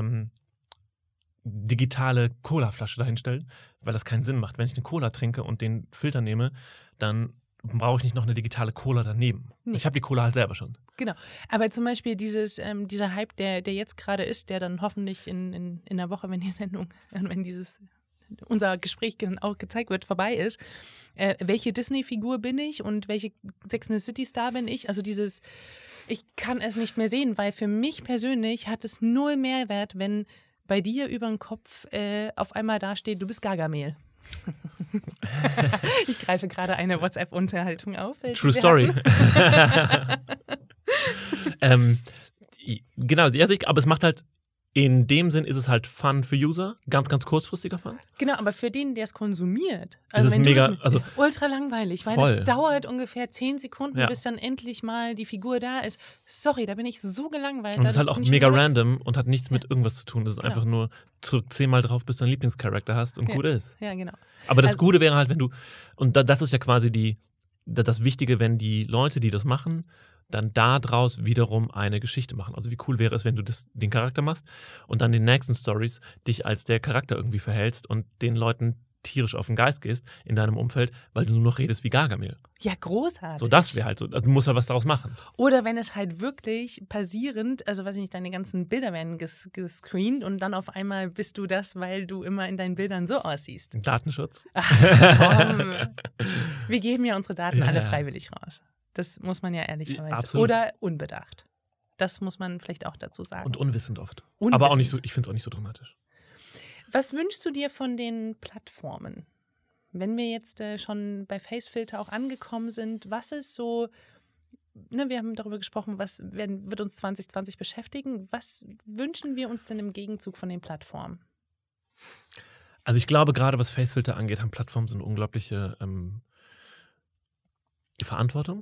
digitale Cola-Flasche dahinstellen, weil das keinen Sinn macht. Wenn ich eine Cola trinke und den Filter nehme, dann brauche ich nicht noch eine digitale Cola daneben. Nee. Ich habe die Cola halt selber schon. Genau. Aber zum Beispiel dieser Hype, der jetzt gerade ist, der dann hoffentlich in einer Woche, wenn die Sendung, wenn unser Gespräch auch gezeigt wird, vorbei ist, welche Disney-Figur bin ich und welche Sex and the City-Star bin ich? Also ich kann es nicht mehr sehen, weil für mich persönlich hat es null Mehrwert, wenn bei dir über den Kopf auf einmal dasteht, du bist Gargamel. Ich greife gerade eine WhatsApp-Unterhaltung auf. True Story. Genau, aber es macht halt, in dem Sinn ist es halt Fun für User, ganz, ganz kurzfristiger Fun. Genau, aber für den, der es konsumiert, also wenn ultra langweilig, weil es dauert ungefähr 10 Sekunden, bis dann endlich mal die Figur da ist. Sorry, da bin ich so gelangweilt. Und es ist halt auch mega random und hat nichts mit irgendwas zu tun. Das ist einfach nur zurück 10-mal drauf, bis du einen Lieblingscharakter hast und gut ist. Ja, genau. Aber das Gute wäre halt, wenn du, und das ist ja quasi das Wichtige, wenn die Leute, die das machen, dann daraus wiederum eine Geschichte machen. Also wie cool wäre es, wenn du den Charakter machst und dann in den nächsten Stories dich als der Charakter irgendwie verhältst und den Leuten tierisch auf den Geist gehst in deinem Umfeld, weil du nur noch redest wie Gargamel. Ja, großartig. So, das wäre halt so, du musst halt was daraus machen. Oder wenn es halt wirklich passierend, also weiß ich nicht, deine ganzen Bilder werden gescreent und dann auf einmal bist du das, weil du immer in deinen Bildern so aussiehst. Datenschutz. Ach, komm. Wir geben ja unsere Daten alle freiwillig raus. Das muss man ja ehrlicherweise. Absolut. Oder unbedacht. Das muss man vielleicht auch dazu sagen. Und unwissend oft. Unwissend. Aber auch nicht so, ich finde es auch nicht so dramatisch. Was wünschst du dir von den Plattformen? Wenn wir jetzt schon bei Facefilter auch angekommen sind, was ist so, ne, wir haben darüber gesprochen, was wird uns 2020 beschäftigen, was wünschen wir uns denn im Gegenzug von den Plattformen? Also ich glaube, gerade was Facefilter angeht, haben Plattformen so eine unglaubliche Verantwortung,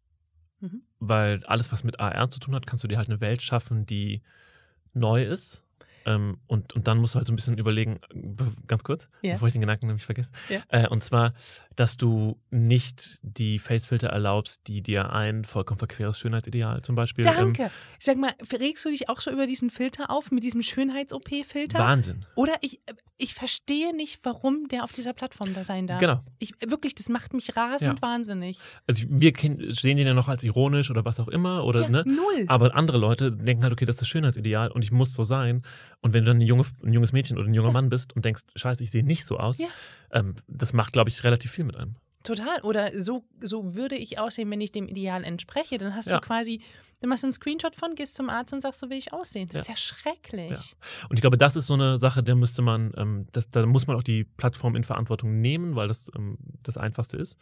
weil alles, was mit AR zu tun hat, kannst du dir halt eine Welt schaffen, die neu ist. Und dann musst du halt so ein bisschen überlegen, ganz kurz, bevor ich den Gedanken nämlich vergesse. Ja. Und zwar, dass du nicht die Facefilter erlaubst, die dir ein vollkommen verqueres Schönheitsideal zum Beispiel. Danke. Ich sag mal, regst du dich auch so über diesen Filter auf, mit diesem Schönheits-OP-Filter? Wahnsinn. Oder ich verstehe nicht, warum der auf dieser Plattform da sein darf. Genau. Wirklich, das macht mich rasend wahnsinnig. Also wir sehen den ja noch als ironisch oder was auch immer. Oder, ne? Null. Aber andere Leute denken halt, okay, das ist das Schönheitsideal und ich muss so sein. Und wenn du dann ein junges Mädchen oder ein junger Mann bist und denkst, scheiße, ich sehe nicht so aus, das macht, glaube ich, relativ viel mit einem. Total. Oder so würde ich aussehen, wenn ich dem Ideal entspreche. Dann hast du quasi, dann machst du einen Screenshot von, gehst zum Arzt und sagst, so will ich aussehen. Das ist ja schrecklich. Ja. Und ich glaube, das ist so eine Sache, da müsste man, da muss man auch die Plattform in Verantwortung nehmen, weil das das Einfachste ist.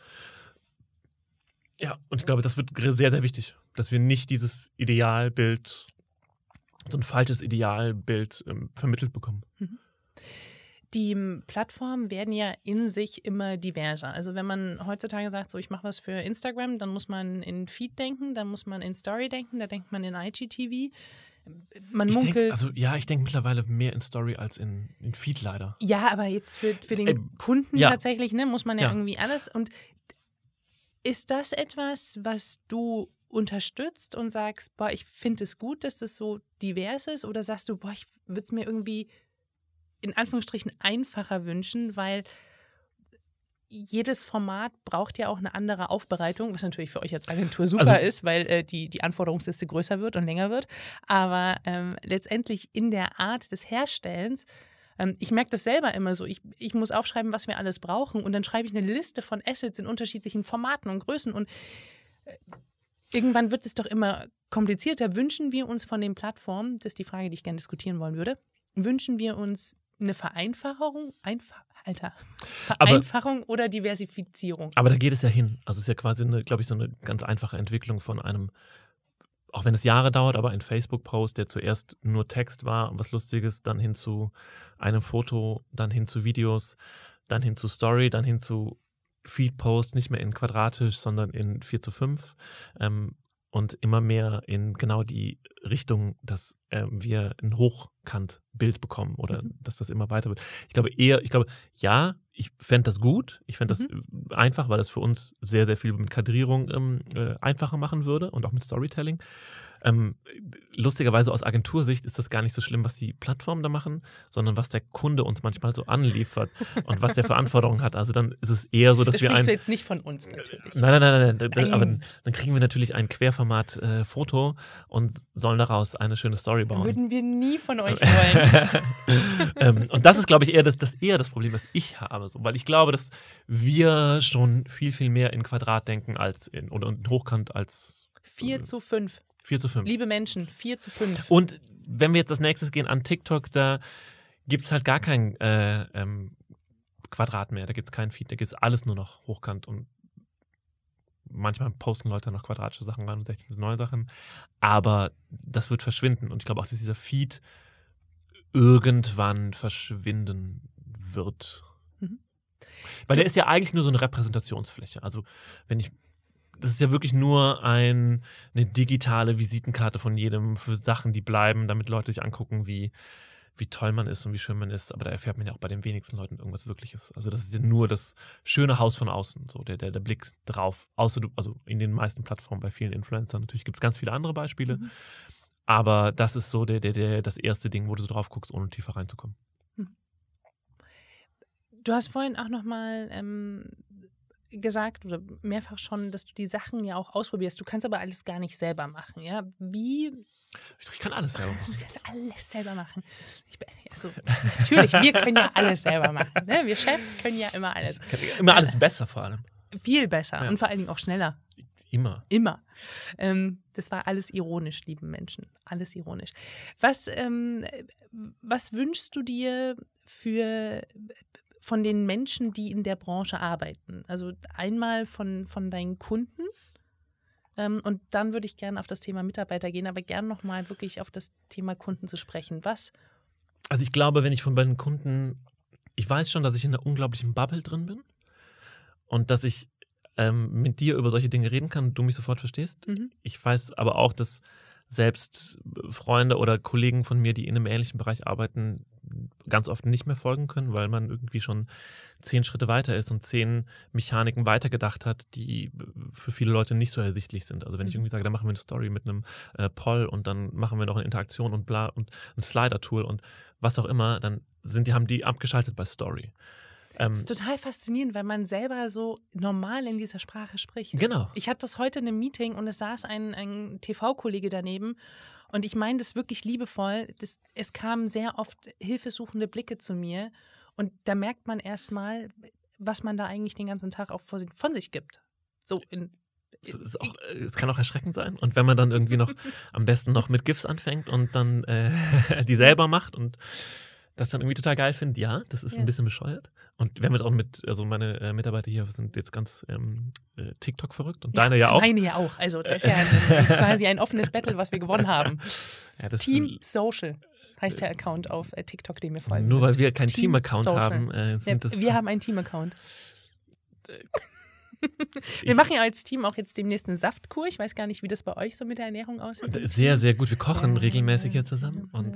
Ja, und ich glaube, das wird sehr, sehr wichtig, dass wir nicht dieses Idealbild, so ein falsches Idealbild vermittelt bekommen. Die Plattformen werden ja in sich immer diverser. Also wenn man heutzutage sagt, so ich mache was für Instagram, dann muss man in Feed denken, dann muss man in Story denken, da denkt man in IGTV. Man munkelt. Ich denke mittlerweile mehr in Story als in Feed leider. Ja, aber jetzt für den Kunden tatsächlich, ne, muss man ja irgendwie alles. Und ist das etwas, was du unterstützt und sagst, boah, ich finde es gut, dass das so divers ist? Oder sagst du, boah, ich würde es mir irgendwie in Anführungsstrichen einfacher wünschen, weil jedes Format braucht ja auch eine andere Aufbereitung, was natürlich für euch als Agentur super ist, weil die Anforderungsliste größer wird und länger wird. Aber letztendlich in der Art des Herstellens, ich merke das selber immer so, ich muss aufschreiben, was wir alles brauchen und dann schreibe ich eine Liste von Assets in unterschiedlichen Formaten und Größen und irgendwann wird es doch immer komplizierter. Wünschen wir uns von den Plattformen, das ist die Frage, die ich gerne diskutieren wollen würde, wünschen wir uns eine Vereinfachung oder Diversifizierung? Aber da geht es ja hin. Also es ist ja quasi, glaube ich, so eine ganz einfache Entwicklung von einem, auch wenn es Jahre dauert, aber ein Facebook-Post, der zuerst nur Text war und was Lustiges, dann hin zu einem Foto, dann hin zu Videos, dann hin zu Story, dann hin zu Feed-Posts, nicht mehr in quadratisch, sondern in 4:5 und immer mehr in genau die Richtung, dass wir ein Hochkant-Bild bekommen oder dass das immer weiter wird. Ich fände das gut, ich fände das einfach, weil das für uns sehr, sehr viel mit Kadrierung einfacher machen würde und auch mit Storytelling. Lustigerweise aus Agentursicht ist das gar nicht so schlimm, was die Plattformen da machen, sondern was der Kunde uns manchmal so anliefert und was der für Anforderungen hat. Also dann ist es eher so, dass wir sprichst du jetzt nicht von uns natürlich. Nein. Aber dann kriegen wir natürlich ein Querformat-Foto und sollen daraus eine schöne Story bauen. Würden wir nie von euch wollen. Und das ist, glaube ich, eher das Problem, was ich habe. So, weil ich glaube, dass wir schon viel, viel mehr in Quadrat denken oder in Hochkant als 4:5. 4:5. Liebe Menschen, 4:5. Und wenn wir jetzt als nächstes gehen an TikTok, da gibt es halt gar kein Quadrat mehr. Da gibt es keinen Feed, da gibt es alles nur noch hochkant. Und manchmal posten Leute noch quadratische Sachen rein und 16:9 Sachen. Aber das wird verschwinden. Und ich glaube auch, dass dieser Feed irgendwann verschwinden wird. Weil der ist ja eigentlich nur so eine Repräsentationsfläche. Also das ist ja wirklich nur eine digitale Visitenkarte von jedem für Sachen, die bleiben, damit Leute sich angucken, wie toll man ist und wie schön man ist. Aber da erfährt man ja auch bei den wenigsten Leuten irgendwas Wirkliches. Also das ist ja nur das schöne Haus von außen, so der Blick drauf. Also in den meisten Plattformen, bei vielen Influencern. Natürlich gibt es ganz viele andere Beispiele. Aber das ist so das erste Ding, wo du so drauf guckst, ohne tiefer reinzukommen. Du hast vorhin auch nochmal gesagt oder mehrfach schon, dass du die Sachen ja auch ausprobierst. Du kannst aber alles gar nicht selber machen, ja? Wie? Ich kann alles selber machen. Du kannst alles selber machen. Natürlich, wir können ja alles selber machen. Ne? Wir Chefs können ja immer alles. Immer alles besser vor allem. Viel besser und vor allen Dingen auch schneller. Immer. Das war alles ironisch, lieben Menschen. Alles ironisch. Was wünschst du dir von den Menschen, die in der Branche arbeiten. Also einmal von deinen Kunden und dann würde ich gerne auf das Thema Mitarbeiter gehen, aber gerne nochmal wirklich auf das Thema Kunden zu sprechen. Also ich glaube, wenn ich von meinen Kunden, ich weiß schon, dass ich in einer unglaublichen Bubble drin bin und dass ich mit dir über solche Dinge reden kann und du mich sofort verstehst. Mhm. Ich weiß aber auch, dass selbst Freunde oder Kollegen von mir, die in einem ähnlichen Bereich arbeiten, ganz oft nicht mehr folgen können, weil man irgendwie schon 10 Schritte weiter ist und 10 Mechaniken weitergedacht hat, die für viele Leute nicht so ersichtlich sind. Also wenn ich irgendwie sage, da machen wir eine Story mit einem Poll und dann machen wir noch eine Interaktion und bla und ein Slider-Tool und was auch immer, dann haben die abgeschaltet bei Story. Das ist total faszinierend, weil man selber so normal in dieser Sprache spricht. Genau. Ich hatte das heute in einem Meeting und es saß ein TV-Kollege daneben und ich meine das wirklich liebevoll. Es kamen sehr oft hilfesuchende Blicke zu mir und da merkt man erstmal, was man da eigentlich den ganzen Tag auch von sich gibt. Es kann auch erschreckend sein. Und wenn man dann irgendwie noch am besten noch mit GIFs anfängt und dann die selber macht und das dann irgendwie total geil findet, ja, das ist ein bisschen bescheuert. Und wir haben jetzt auch also meine Mitarbeiter hier sind jetzt ganz TikTok verrückt und deine ja auch. Meine ja auch. Also das ist ja quasi ein offenes Battle, was wir gewonnen haben. Ja, Team Social heißt der Account auf TikTok, den wir folgen. Nur weil wir keinen Team-Account haben. Wir haben einen Team-Account. Wir machen ja als Team auch jetzt demnächst eine Saftkur. Ich weiß gar nicht, wie das bei euch so mit der Ernährung aussieht. Sehr, sehr gut. Wir kochen regelmäßig hier zusammen. Und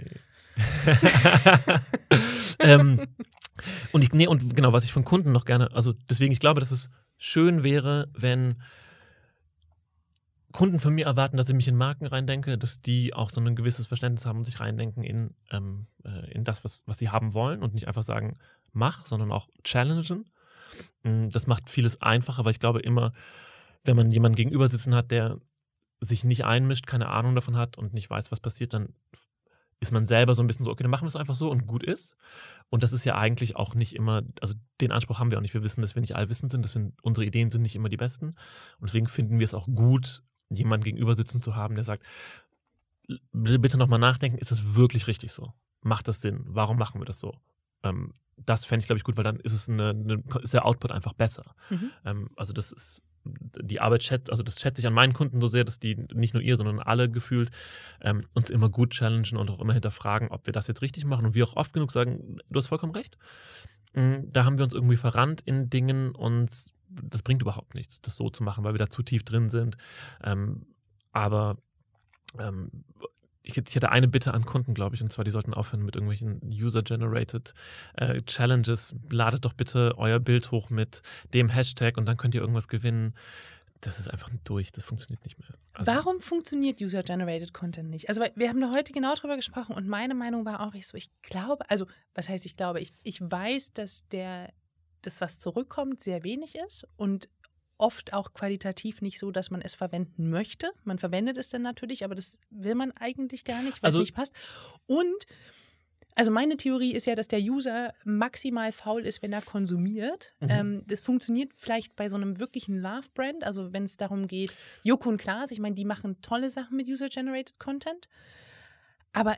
und genau, was ich von Kunden noch gerne, also deswegen, ich glaube, dass es schön wäre, wenn Kunden von mir erwarten, dass ich mich in Marken reindenke, dass die auch so ein gewisses Verständnis haben und sich reindenken in das, was sie haben wollen und nicht einfach sagen, mach, sondern auch challengen. Das macht vieles einfacher, weil ich glaube immer, wenn man jemanden gegenüber sitzen hat, der sich nicht einmischt, keine Ahnung davon hat und nicht weiß, was passiert, dann ist man selber so ein bisschen so, okay, dann machen wir es einfach so und gut ist. Und das ist ja eigentlich auch nicht immer, also den Anspruch haben wir auch nicht. Wir wissen, dass wir nicht allwissend sind, unsere Ideen sind nicht immer die besten. Und deswegen finden wir es auch gut, jemanden gegenüber sitzen zu haben, der sagt, bitte nochmal nachdenken, ist das wirklich richtig so? Macht das Sinn? Warum machen wir das so? Das fände ich, glaube ich, gut, weil dann ist ist der Output einfach besser. Also das ist die Arbeit, das schätze ich an meinen Kunden so sehr, dass die nicht nur ihr, sondern alle gefühlt uns immer gut challengen und auch immer hinterfragen, ob wir das jetzt richtig machen und wir auch oft genug sagen, du hast vollkommen recht. Da haben wir uns irgendwie verrannt in Dingen und das bringt überhaupt nichts, das so zu machen, weil wir da zu tief drin sind. Aber ich hätte eine Bitte an Kunden, glaube ich, und zwar, die sollten aufhören mit irgendwelchen User-Generated Challenges. Ladet doch bitte euer Bild hoch mit dem Hashtag und dann könnt ihr irgendwas gewinnen. Das ist einfach durch, das funktioniert nicht mehr. Also, warum funktioniert User-Generated Content nicht? Also wir haben da heute genau drüber gesprochen und meine Meinung war auch, ich glaube, also was heißt ich glaube, ich weiß, dass das, was zurückkommt, sehr wenig ist und oft auch qualitativ nicht so, dass man es verwenden möchte. Man verwendet es dann natürlich, aber das will man eigentlich gar nicht, weil es nicht passt. Und also meine Theorie ist ja, dass der User maximal faul ist, wenn er konsumiert. Das funktioniert vielleicht bei so einem wirklichen Love-Brand, also wenn es darum geht, Joko und Klaas, ich meine, die machen tolle Sachen mit User-Generated Content, aber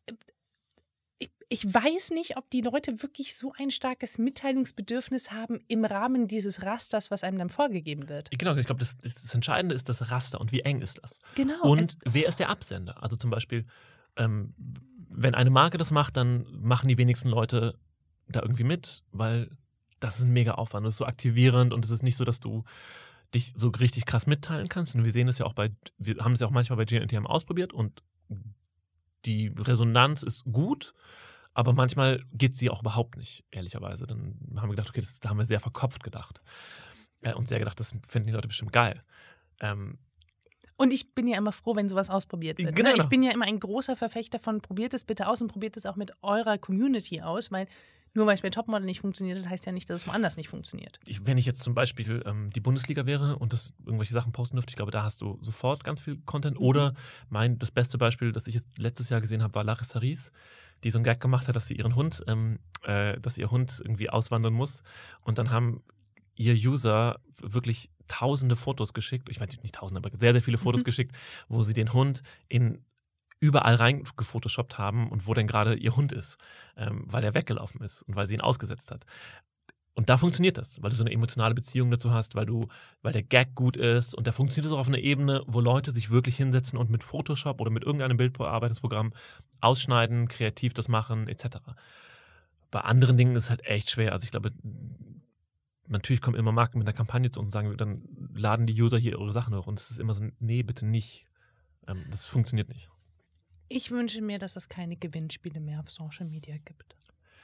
ich weiß nicht, ob die Leute wirklich so ein starkes Mitteilungsbedürfnis haben im Rahmen dieses Rasters, was einem dann vorgegeben wird. Genau, ich glaube, das Entscheidende ist das Raster und wie eng ist das? Genau. Und wer ist der Absender? Also zum Beispiel, wenn eine Marke das macht, dann machen die wenigsten Leute da irgendwie mit, weil das ist ein mega Aufwand. Das ist so aktivierend und es ist nicht so, dass du dich so richtig krass mitteilen kannst. Und wir sehen es ja auch wir haben es ja auch manchmal bei GNTM ausprobiert und die Resonanz ist gut, aber manchmal geht sie auch überhaupt nicht, ehrlicherweise. Dann haben wir gedacht, okay, da haben wir sehr verkopft gedacht. Und sehr gedacht, das finden die Leute bestimmt geil. Und ich bin ja immer froh, wenn sowas ausprobiert wird. Genau. Ich bin ja immer ein großer Verfechter von, probiert es bitte aus und probiert es auch mit eurer Community aus, weil nur weil es bei Topmodel nicht funktioniert hat, heißt ja nicht, dass es woanders nicht funktioniert. Wenn ich jetzt zum Beispiel die Bundesliga wäre und das irgendwelche Sachen posten dürfte, ich glaube, da hast du sofort ganz viel Content. Oder das beste Beispiel, das ich jetzt letztes Jahr gesehen habe, war Larissa Ries, die so einen Gag gemacht hat, dass sie ihren Hund, dass ihr Hund irgendwie auswandern muss. Und dann haben ihr User wirklich tausende Fotos geschickt, ich weiß nicht tausende, aber sehr, sehr viele Fotos geschickt, wo sie den Hund in überall reingefotoshoppt haben und wo denn gerade ihr Hund ist, weil der weggelaufen ist und weil sie ihn ausgesetzt hat. Und da funktioniert das, weil du so eine emotionale Beziehung dazu hast, weil der Gag gut ist und da funktioniert es auch auf einer Ebene, wo Leute sich wirklich hinsetzen und mit Photoshop oder mit irgendeinem Bildbearbeitungsprogramm ausschneiden, kreativ das machen, etc. Bei anderen Dingen ist es halt echt schwer. Also ich glaube, natürlich kommen immer Marken mit einer Kampagne zu uns und sagen, dann laden die User hier ihre Sachen hoch und es ist immer so, nee, bitte nicht. Das funktioniert nicht. Ich wünsche mir, dass es keine Gewinnspiele mehr auf Social Media gibt.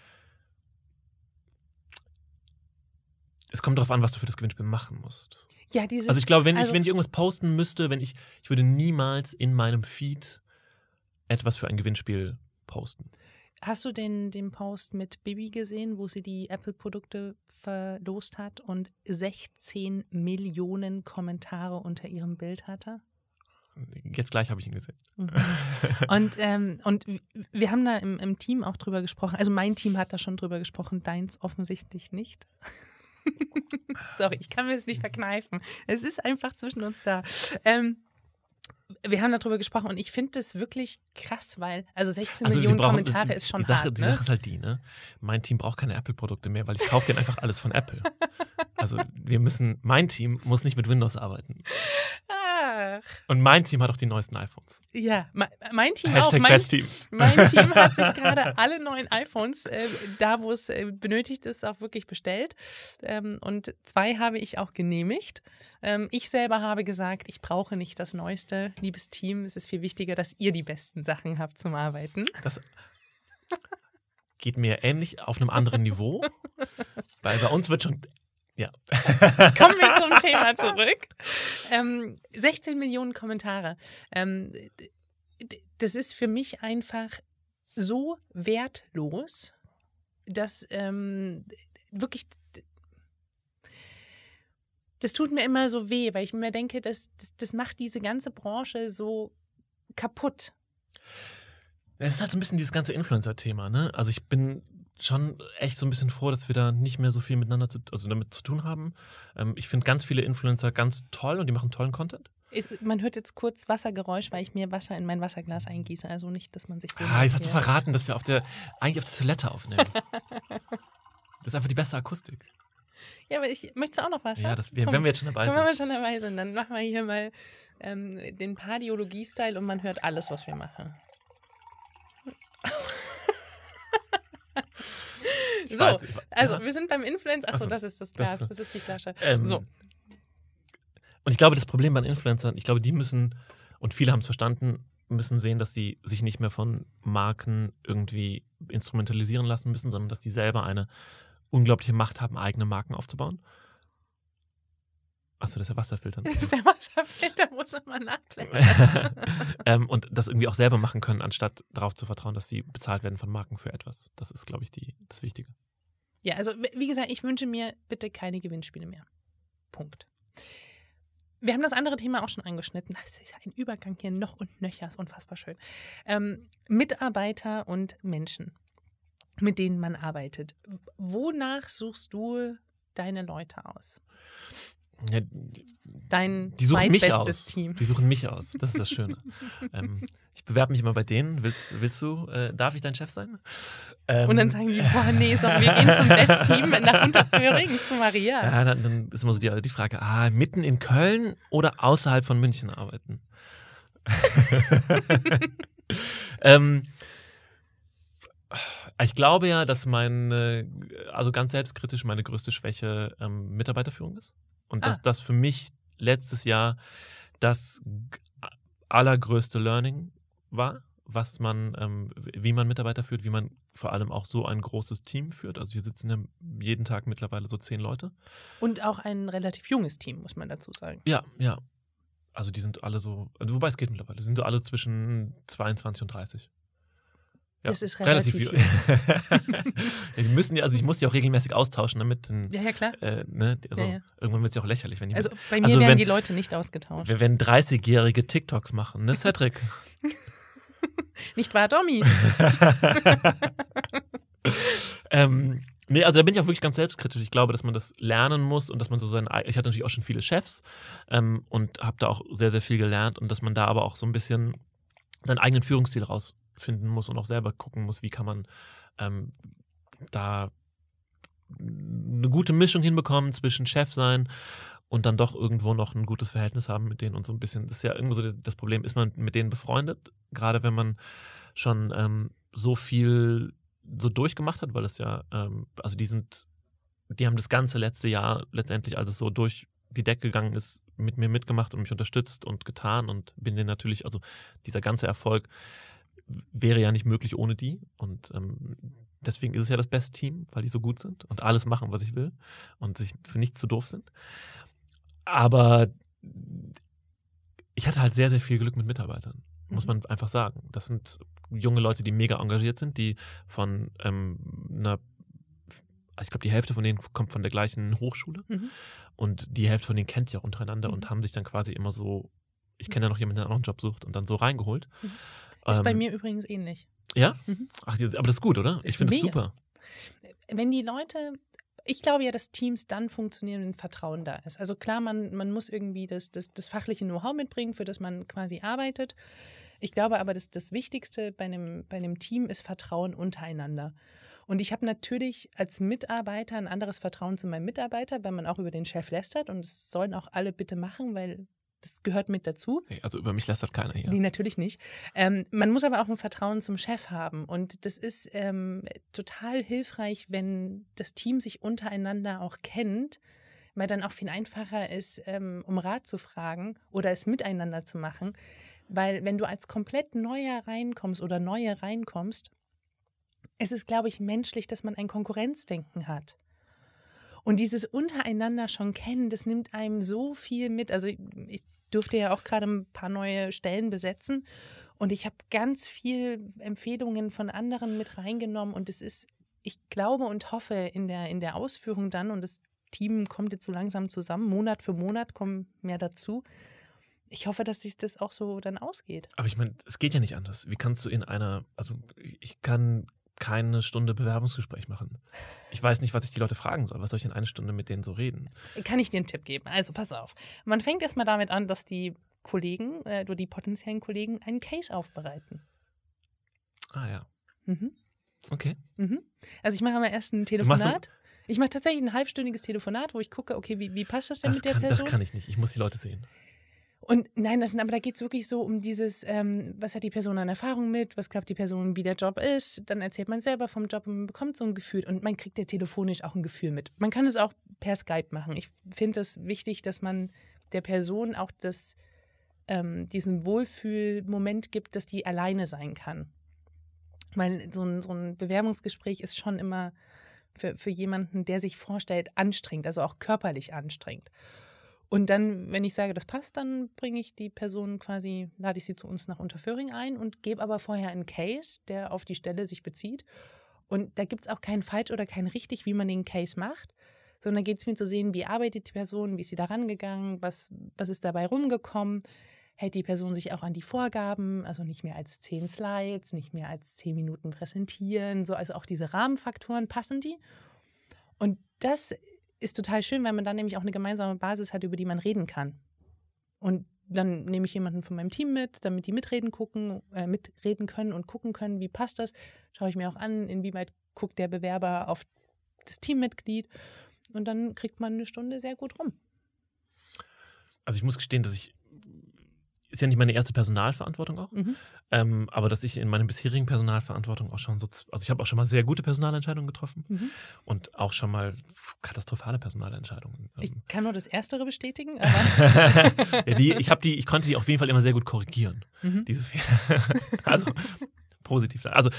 Es kommt darauf an, was du für das Gewinnspiel machen musst. Ja, also ich glaube, wenn ich irgendwas posten müsste, ich würde niemals in meinem Feed etwas für ein Gewinnspiel posten. Hast du den Post mit Bibi gesehen, wo sie die Apple-Produkte verlost hat und 16 Millionen Kommentare unter ihrem Bild hatte? Jetzt gleich habe ich ihn gesehen. Mhm. Und wir haben da im Team auch drüber gesprochen. Also mein Team hat da schon drüber gesprochen, deins offensichtlich nicht. Sorry, ich kann mir das nicht verkneifen. Es ist einfach zwischen uns da. Wir haben darüber gesprochen und ich finde das wirklich krass, weil, 16 Millionen Kommentare ist schon hart. Die Sache ist halt die, ne? Mein Team braucht keine Apple-Produkte mehr, weil ich kaufe denen einfach alles von Apple. Also mein Team muss nicht mit Windows arbeiten. Ach. Und mein Team hat auch die neuesten iPhones. Ja, mein Team Hashtag auch. Best Team. Mein Team hat sich gerade alle neuen iPhones, da wo es benötigt ist, auch wirklich bestellt. Und 2 habe ich auch genehmigt. Ich selber habe gesagt, ich brauche nicht das Neueste. Liebes Team, es ist viel wichtiger, dass ihr die besten Sachen habt zum Arbeiten. Das geht mir ähnlich auf einem anderen Niveau, weil bei uns wird schon... Ja. Kommen wir zum Thema zurück. 16 Millionen Kommentare. Das ist für mich einfach so wertlos, dass wirklich, das tut mir immer so weh, weil ich mir denke, das macht diese ganze Branche so kaputt. Es ist halt so ein bisschen dieses ganze Influencer-Thema, ne? Also ich bin schon echt so ein bisschen froh, dass wir da nicht mehr so viel damit zu tun haben. Ich finde ganz viele Influencer ganz toll und die machen tollen Content. Man hört jetzt kurz Wassergeräusch, weil ich mir Wasser in mein Wasserglas eingieße. Also nicht, dass man sich... Jetzt hast du verraten, dass wir eigentlich auf der Toilette aufnehmen. Das ist einfach die bessere Akustik. Ja, aber ich möchte auch noch was. Ja, wenn wir jetzt schon dabei sind. Wenn wir schon dabei sind, dann machen wir hier mal den Pardiologie-Style und man hört alles, was wir machen. So, wir sind beim Influencer. Achso, das ist das Glas, das ist die Flasche. So. Und ich glaube, das Problem bei den Influencern, die müssen, und viele haben es verstanden, müssen sehen, dass sie sich nicht mehr von Marken irgendwie instrumentalisieren lassen müssen, sondern dass die selber eine unglaubliche Macht haben, eigene Marken aufzubauen. Achso, das ist der Wasserfilter. Das ist der Wasserfilter, muss man nachblättern. Und das irgendwie auch selber machen können, anstatt darauf zu vertrauen, dass sie bezahlt werden von Marken für etwas. Das ist, glaube ich, das Wichtige. Ja, also wie gesagt, ich wünsche mir bitte keine Gewinnspiele mehr. Punkt. Wir haben das andere Thema auch schon angeschnitten. Das ist ein Übergang hier noch und nöcher, ist unfassbar schön. Mitarbeiter und Menschen, mit denen man arbeitet. Wonach suchst du deine Leute aus? Ja, Dein die suchen mich zweitbestes aus. Team. Die suchen mich aus. Das ist das Schöne. Ich bewerbe mich immer bei denen. Willst du, darf ich dein Chef sein? Und dann sagen die, boah, nee, so, wir gehen zum Best-Team nach Unterföhring zu Maria. Ja, dann ist immer so die Frage, mitten in Köln oder außerhalb von München arbeiten? Ich glaube ja, dass ganz selbstkritisch meine größte Schwäche Mitarbeiterführung ist. Und dass das für mich letztes Jahr das allergrößte Learning war, wie man Mitarbeiter führt, wie man vor allem auch so ein großes Team führt. Also hier sitzen ja jeden Tag mittlerweile so 10 Leute. Und auch ein relativ junges Team, muss man dazu sagen. Ja. Also die sind alle so, wobei es geht mittlerweile, die sind so alle zwischen 22 und 30. Ja, das ist relativ viel. Die müssen ich muss die auch regelmäßig austauschen, damit. Ja, klar. Irgendwann wird es ja auch lächerlich. Wenn bei mir werden die Leute nicht ausgetauscht. Wenn 30-Jährige TikToks machen, ne, Cedric? Nicht wahr, Domi? Nee, also da bin ich auch wirklich ganz selbstkritisch. Ich glaube, dass man das lernen muss und dass man so ich hatte natürlich auch schon viele Chefs und habe da auch sehr, sehr viel gelernt und dass man da aber auch so ein bisschen seinen eigenen Führungsstil rausfinden muss und auch selber gucken muss, wie kann man da eine gute Mischung hinbekommen zwischen Chef sein und dann doch irgendwo noch ein gutes Verhältnis haben mit denen und so ein bisschen, das ist ja irgendwo so das Problem, ist man mit denen befreundet, gerade wenn man schon so viel so durchgemacht hat, weil es ja, also die haben das ganze letzte Jahr letztendlich, als es so durch die Decke gegangen ist, mit mir mitgemacht und mich unterstützt und getan und bin denen natürlich, also dieser ganze Erfolg wäre ja nicht möglich ohne die und deswegen ist es ja das beste Team, weil die so gut sind und alles machen, was ich will und sich für nichts zu doof sind. Aber ich hatte halt sehr, sehr viel Glück mit Mitarbeitern, muss man einfach sagen. Das sind junge Leute, die mega engagiert sind, die von ich glaube, die Hälfte von denen kommt von der gleichen Hochschule und die Hälfte von denen kennt ja auch untereinander und haben sich dann quasi immer so, ich kenne ja noch jemanden, der auch noch einen Job sucht und dann so reingeholt. Ist bei mir übrigens ähnlich. Ja? Ach, aber das ist gut, oder? Ich finde es super. Wenn die Leute, ich glaube ja, dass Teams dann funktionieren, wenn Vertrauen da ist. Also klar, man muss irgendwie das fachliche Know-how mitbringen, für das man quasi arbeitet. Ich glaube aber, dass das Wichtigste bei einem Team ist Vertrauen untereinander. Und ich habe natürlich als Mitarbeiter ein anderes Vertrauen zu meinem Mitarbeiter, weil man auch über den Chef lästert und das sollen auch alle bitte machen, weil das gehört mit dazu. Nee, also über mich lästert keiner hier. Nee, natürlich nicht. Man muss aber auch ein Vertrauen zum Chef haben. Und das ist total hilfreich, wenn das Team sich untereinander auch kennt, weil dann auch viel einfacher ist, um Rat zu fragen oder es miteinander zu machen. Weil wenn du als komplett Neuer reinkommst oder Neue reinkommst, es ist, glaube ich, menschlich, dass man ein Konkurrenzdenken hat. Und dieses untereinander schon kennen, das nimmt einem so viel mit. Also ich durfte ja auch gerade ein paar neue Stellen besetzen und ich habe ganz viel Empfehlungen von anderen mit reingenommen und es ist, ich glaube und hoffe in der Ausführung dann, und das Team kommt jetzt so langsam zusammen, Monat für Monat kommen mehr dazu. Ich hoffe, dass sich das auch so dann ausgeht. Aber ich meine, es geht ja nicht anders. Wie kannst du ich kann keine Stunde Bewerbungsgespräch machen. Ich weiß nicht, was ich die Leute fragen soll. Was soll ich in eine Stunde mit denen so reden? Kann ich dir einen Tipp geben? Also pass auf. Man fängt erstmal damit an, dass die Kollegen, die potenziellen Kollegen, einen Case aufbereiten. Ah ja. Okay. Also ich mache am erst ein Telefonat. Ich mache tatsächlich ein halbstündiges Telefonat, wo ich gucke, okay, wie passt das denn mit der Person? Das kann ich nicht. Ich muss die Leute sehen. Und nein, aber da geht es wirklich so um dieses, was hat die Person an Erfahrung mit, was glaubt die Person, wie der Job ist. Dann erzählt man selber vom Job und man bekommt so ein Gefühl. Und man kriegt ja telefonisch auch ein Gefühl mit. Man kann es auch per Skype machen. Ich finde es wichtig, dass man der Person auch diesen Wohlfühlmoment gibt, dass die alleine sein kann. Weil so ein Bewerbungsgespräch ist schon immer für jemanden, der sich vorstellt, anstrengend, also auch körperlich anstrengend. Und dann, wenn ich sage, das passt, dann bringe ich die Person quasi, lade ich sie zu uns nach Unterföhring ein und gebe aber vorher einen Case, der auf die Stelle sich bezieht. Und da gibt es auch kein falsch oder kein richtig, wie man den Case macht, sondern geht es mir zu sehen, wie arbeitet die Person, wie ist sie da rangegangen, was ist dabei rumgekommen, hält die Person sich auch an die Vorgaben, also nicht mehr als 10 Slides, nicht mehr als 10 Minuten präsentieren, so, also auch diese Rahmenfaktoren, passen die? Und das ist total schön, weil man dann nämlich auch eine gemeinsame Basis hat, über die man reden kann. Und dann nehme ich jemanden von meinem Team mit, damit die mitreden können und gucken können, wie passt das. Schaue ich mir auch an, inwieweit guckt der Bewerber auf das Teammitglied. Und dann kriegt man eine Stunde sehr gut rum. Also ich muss gestehen, ist ja nicht meine erste Personalverantwortung auch, aber dass ich in meiner bisherigen Personalverantwortung auch schon also ich habe auch schon mal sehr gute Personalentscheidungen getroffen und auch schon mal katastrophale Personalentscheidungen. Ich kann nur das Erstere bestätigen, aber ich konnte die auf jeden Fall immer sehr gut korrigieren, diese Fehler. Also positiv. Also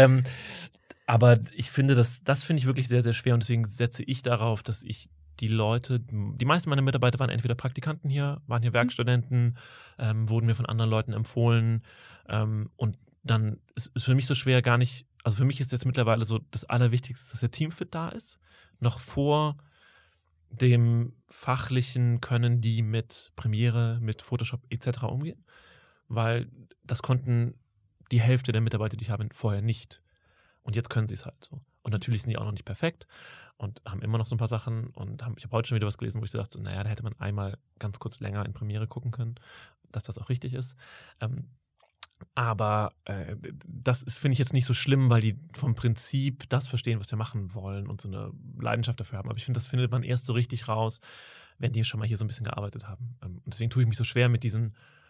aber ich finde, das finde ich wirklich sehr, sehr schwer und deswegen setze ich darauf, dass ich die meisten meiner Mitarbeiter waren entweder Praktikanten hier, waren hier Werkstudenten, wurden mir von anderen Leuten empfohlen und dann ist für mich so schwer gar nicht, also für mich ist jetzt mittlerweile so das Allerwichtigste, dass der Teamfit da ist, noch vor dem fachlichen Können die mit Premiere, mit Photoshop etc. umgehen, weil das konnten die Hälfte der Mitarbeiter, die ich habe, vorher nicht. Und jetzt können sie es halt so. Und natürlich sind die auch noch nicht perfekt und haben immer noch so ein paar Sachen. Und ich habe heute schon wieder was gelesen, wo ich dachte, naja, da hätte man einmal ganz kurz länger in Premiere gucken können, dass das auch richtig ist. Aber das ist, finde ich, jetzt nicht so schlimm, weil die vom Prinzip das verstehen, was wir machen wollen und so eine Leidenschaft dafür haben. Aber ich finde, das findet man erst so richtig raus, wenn die schon mal hier so ein bisschen gearbeitet haben. Und deswegen tue ich mich so schwer mit dieser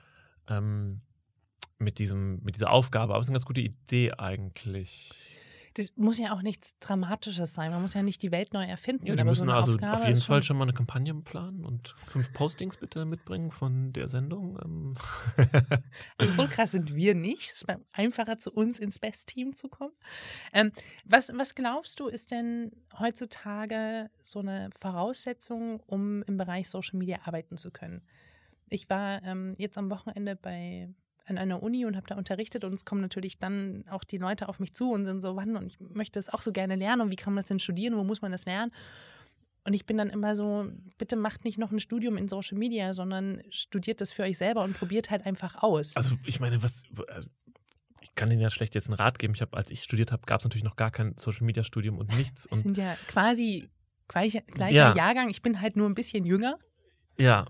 Aufgabe. Aber es ist eine ganz gute Idee eigentlich. Das muss ja auch nichts Dramatisches sein. Man muss ja nicht die Welt neu erfinden. Ja, die aber müssen so eine also Aufgabe auf jeden ist Fall schon mal eine Kampagne planen und 5 Postings bitte mitbringen von der Sendung. Also so krass sind wir nicht. Es ist einfacher, zu uns ins Best-Team zu kommen. Was glaubst du, ist denn heutzutage so eine Voraussetzung, um im Bereich Social Media arbeiten zu können? Ich war jetzt am Wochenende an einer Uni und habe da unterrichtet und es kommen natürlich dann auch die Leute auf mich zu und sind so, wann, und ich möchte das auch so gerne lernen und wie kann man das denn studieren, wo muss man das lernen? Und ich bin dann immer so, bitte macht nicht noch ein Studium in Social Media, sondern studiert das für euch selber und probiert halt einfach aus. Also ich meine, ich kann Ihnen ja schlecht jetzt einen Rat geben. Als ich studiert habe, gab es natürlich noch gar kein Social-Media-Studium und nichts. Wir sind ja quasi gleicher Jahrgang, ich bin halt nur ein bisschen jünger. Ja.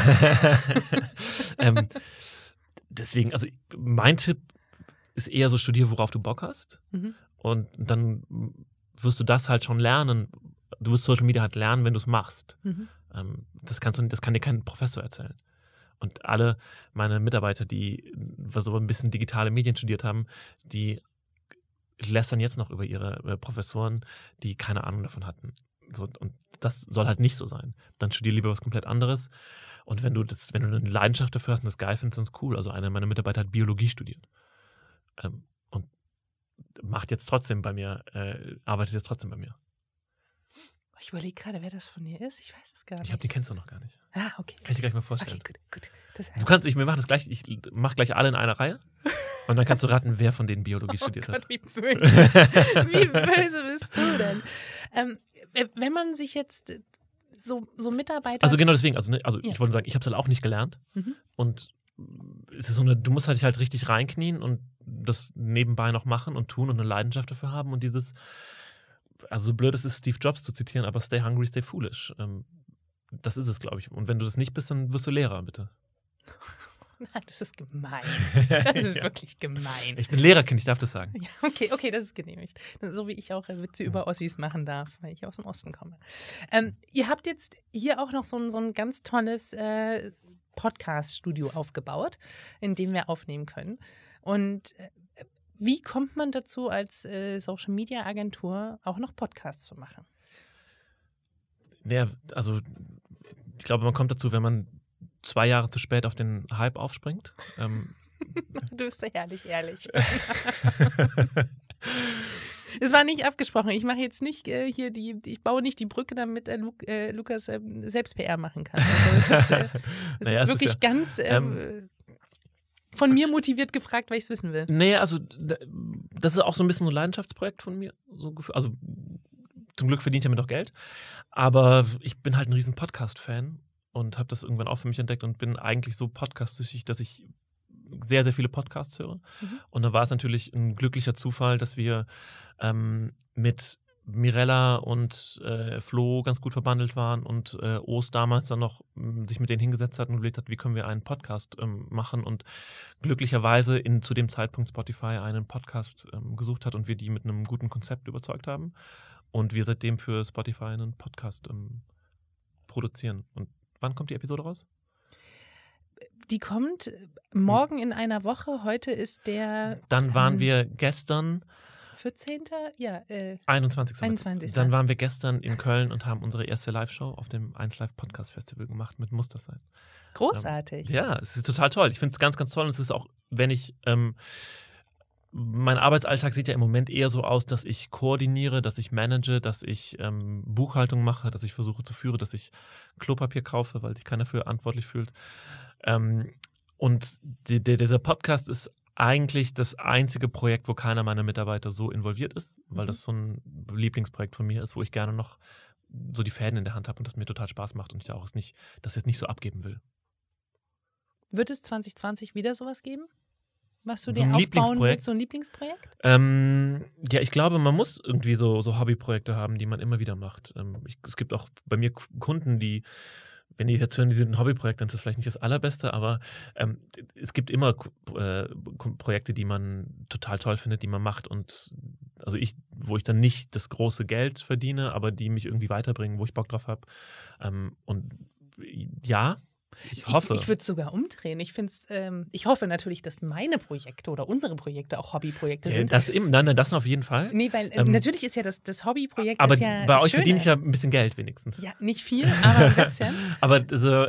Deswegen, also mein Tipp ist eher so, studier, worauf du Bock hast. Und dann wirst du das halt schon lernen. Du wirst Social Media halt lernen, wenn du es machst. Das kann dir kein Professor erzählen. Und alle meine Mitarbeiter, die so ein bisschen digitale Medien studiert haben, die lästern jetzt noch über ihre Professoren, die keine Ahnung davon hatten. So, und das soll halt nicht so sein. Dann studier lieber was komplett anderes. Und wenn du eine Leidenschaft dafür hast und das geil findest, dann ist es cool. Also einer meiner Mitarbeiter hat Biologie studiert. Und arbeitet jetzt trotzdem bei mir. Ich überlege gerade, wer das von dir ist. Ich weiß es gar nicht. Ich glaube, die kennst du noch gar nicht. Ah, okay. Kann ich dir gleich mal vorstellen. Okay, gut. Wir machen das gleich. Ich mache gleich alle in einer Reihe. Und dann kannst du raten, wer von denen Biologie studiert hat. Wie böse. Wie böse bist du denn? Wenn man sich jetzt so Mitarbeiter... Also genau deswegen, ja. Ich wollte sagen, ich habe es halt auch nicht gelernt. Und es ist du musst dich halt richtig reinknien und das nebenbei noch machen und tun und eine Leidenschaft dafür haben und also so blöd es ist, Steve Jobs zu zitieren, aber stay hungry, stay foolish. Das ist es, glaube ich. Und wenn du das nicht bist, dann wirst du Lehrer, bitte. Das ist gemein. Das ist wirklich gemein. Ich bin Lehrerkind, ich darf das sagen. Ja, okay, das ist genehmigt. So wie ich auch Witze über Ossis machen darf, weil ich aus dem Osten komme. Ihr habt jetzt hier auch noch so ein ganz tolles Podcast-Studio aufgebaut, in dem wir aufnehmen können. Und wie kommt man dazu, als Social-Media-Agentur auch noch Podcasts zu machen? Ja, also ich glaube, man kommt dazu, wenn man 2 Jahre zu spät auf den Hype aufspringt. Du bist so herrlich ehrlich. Es war nicht abgesprochen. Ich mache jetzt nicht ich baue nicht die Brücke, damit Lukas selbst PR machen kann. Also es ist wirklich ganz von mir motiviert gefragt, weil ich es wissen will. Nee, also das ist auch so ein bisschen so ein Leidenschaftsprojekt von mir. Also zum Glück verdient er mir doch Geld. Aber ich bin halt ein riesen Podcast-Fan. Und habe das irgendwann auch für mich entdeckt und bin eigentlich so podcast-süchtig, dass ich sehr, sehr viele Podcasts höre. Und da war es natürlich ein glücklicher Zufall, dass wir mit Mirella und Flo ganz gut verbandelt waren und Oos damals dann noch sich mit denen hingesetzt hat und überlegt hat, wie können wir einen Podcast machen und glücklicherweise zu dem Zeitpunkt Spotify einen Podcast gesucht hat und wir die mit einem guten Konzept überzeugt haben und wir seitdem für Spotify einen Podcast produzieren. Und wann kommt die Episode raus? Die kommt morgen in einer Woche. Heute ist der... Dann waren wir gestern... 14. Ja. 21. Dann waren wir gestern in Köln und haben unsere erste Live-Show auf dem 1Live Podcast Festival gemacht mit Muss das sein. Großartig. Ja, es ist total toll. Ich finde es ganz, ganz toll. Und es ist auch, wenn ich... mein Arbeitsalltag sieht ja im Moment eher so aus, dass ich koordiniere, dass ich manage, dass ich Buchhaltung mache, dass ich versuche zu führen, dass ich Klopapier kaufe, weil sich keiner für verantwortlich fühlt. Und dieser Podcast ist eigentlich das einzige Projekt, wo keiner meiner Mitarbeiter so involviert ist, weil das so ein Lieblingsprojekt von mir ist, wo ich gerne noch so die Fäden in der Hand habe und das mir total Spaß macht und ich auch das jetzt nicht so abgeben will. Wird es 2020 wieder sowas geben? Was du So dir ein aufbauen willst, so ein Lieblingsprojekt? Ja, ich glaube, man muss irgendwie so Hobbyprojekte haben, die man immer wieder macht. Es gibt auch bei mir Kunden, die wenn die jetzt hören, die sind ein Hobbyprojekt, dann ist das vielleicht nicht das Allerbeste, aber es gibt immer Projekte, die man total toll findet, die man macht und also wo ich dann nicht das große Geld verdiene, aber die mich irgendwie weiterbringen, wo ich Bock drauf habe. Und ja, ich hoffe. Ich würde es sogar umdrehen. Ich hoffe natürlich, dass meine Projekte oder unsere Projekte auch Hobbyprojekte sind. Nein, das auf jeden Fall. Nee, weil natürlich ist ja das Hobbyprojekt aber ist ja bei euch Schöne. verdiene ich ja ein bisschen Geld wenigstens. Ja, nicht viel, aber ein bisschen. Aber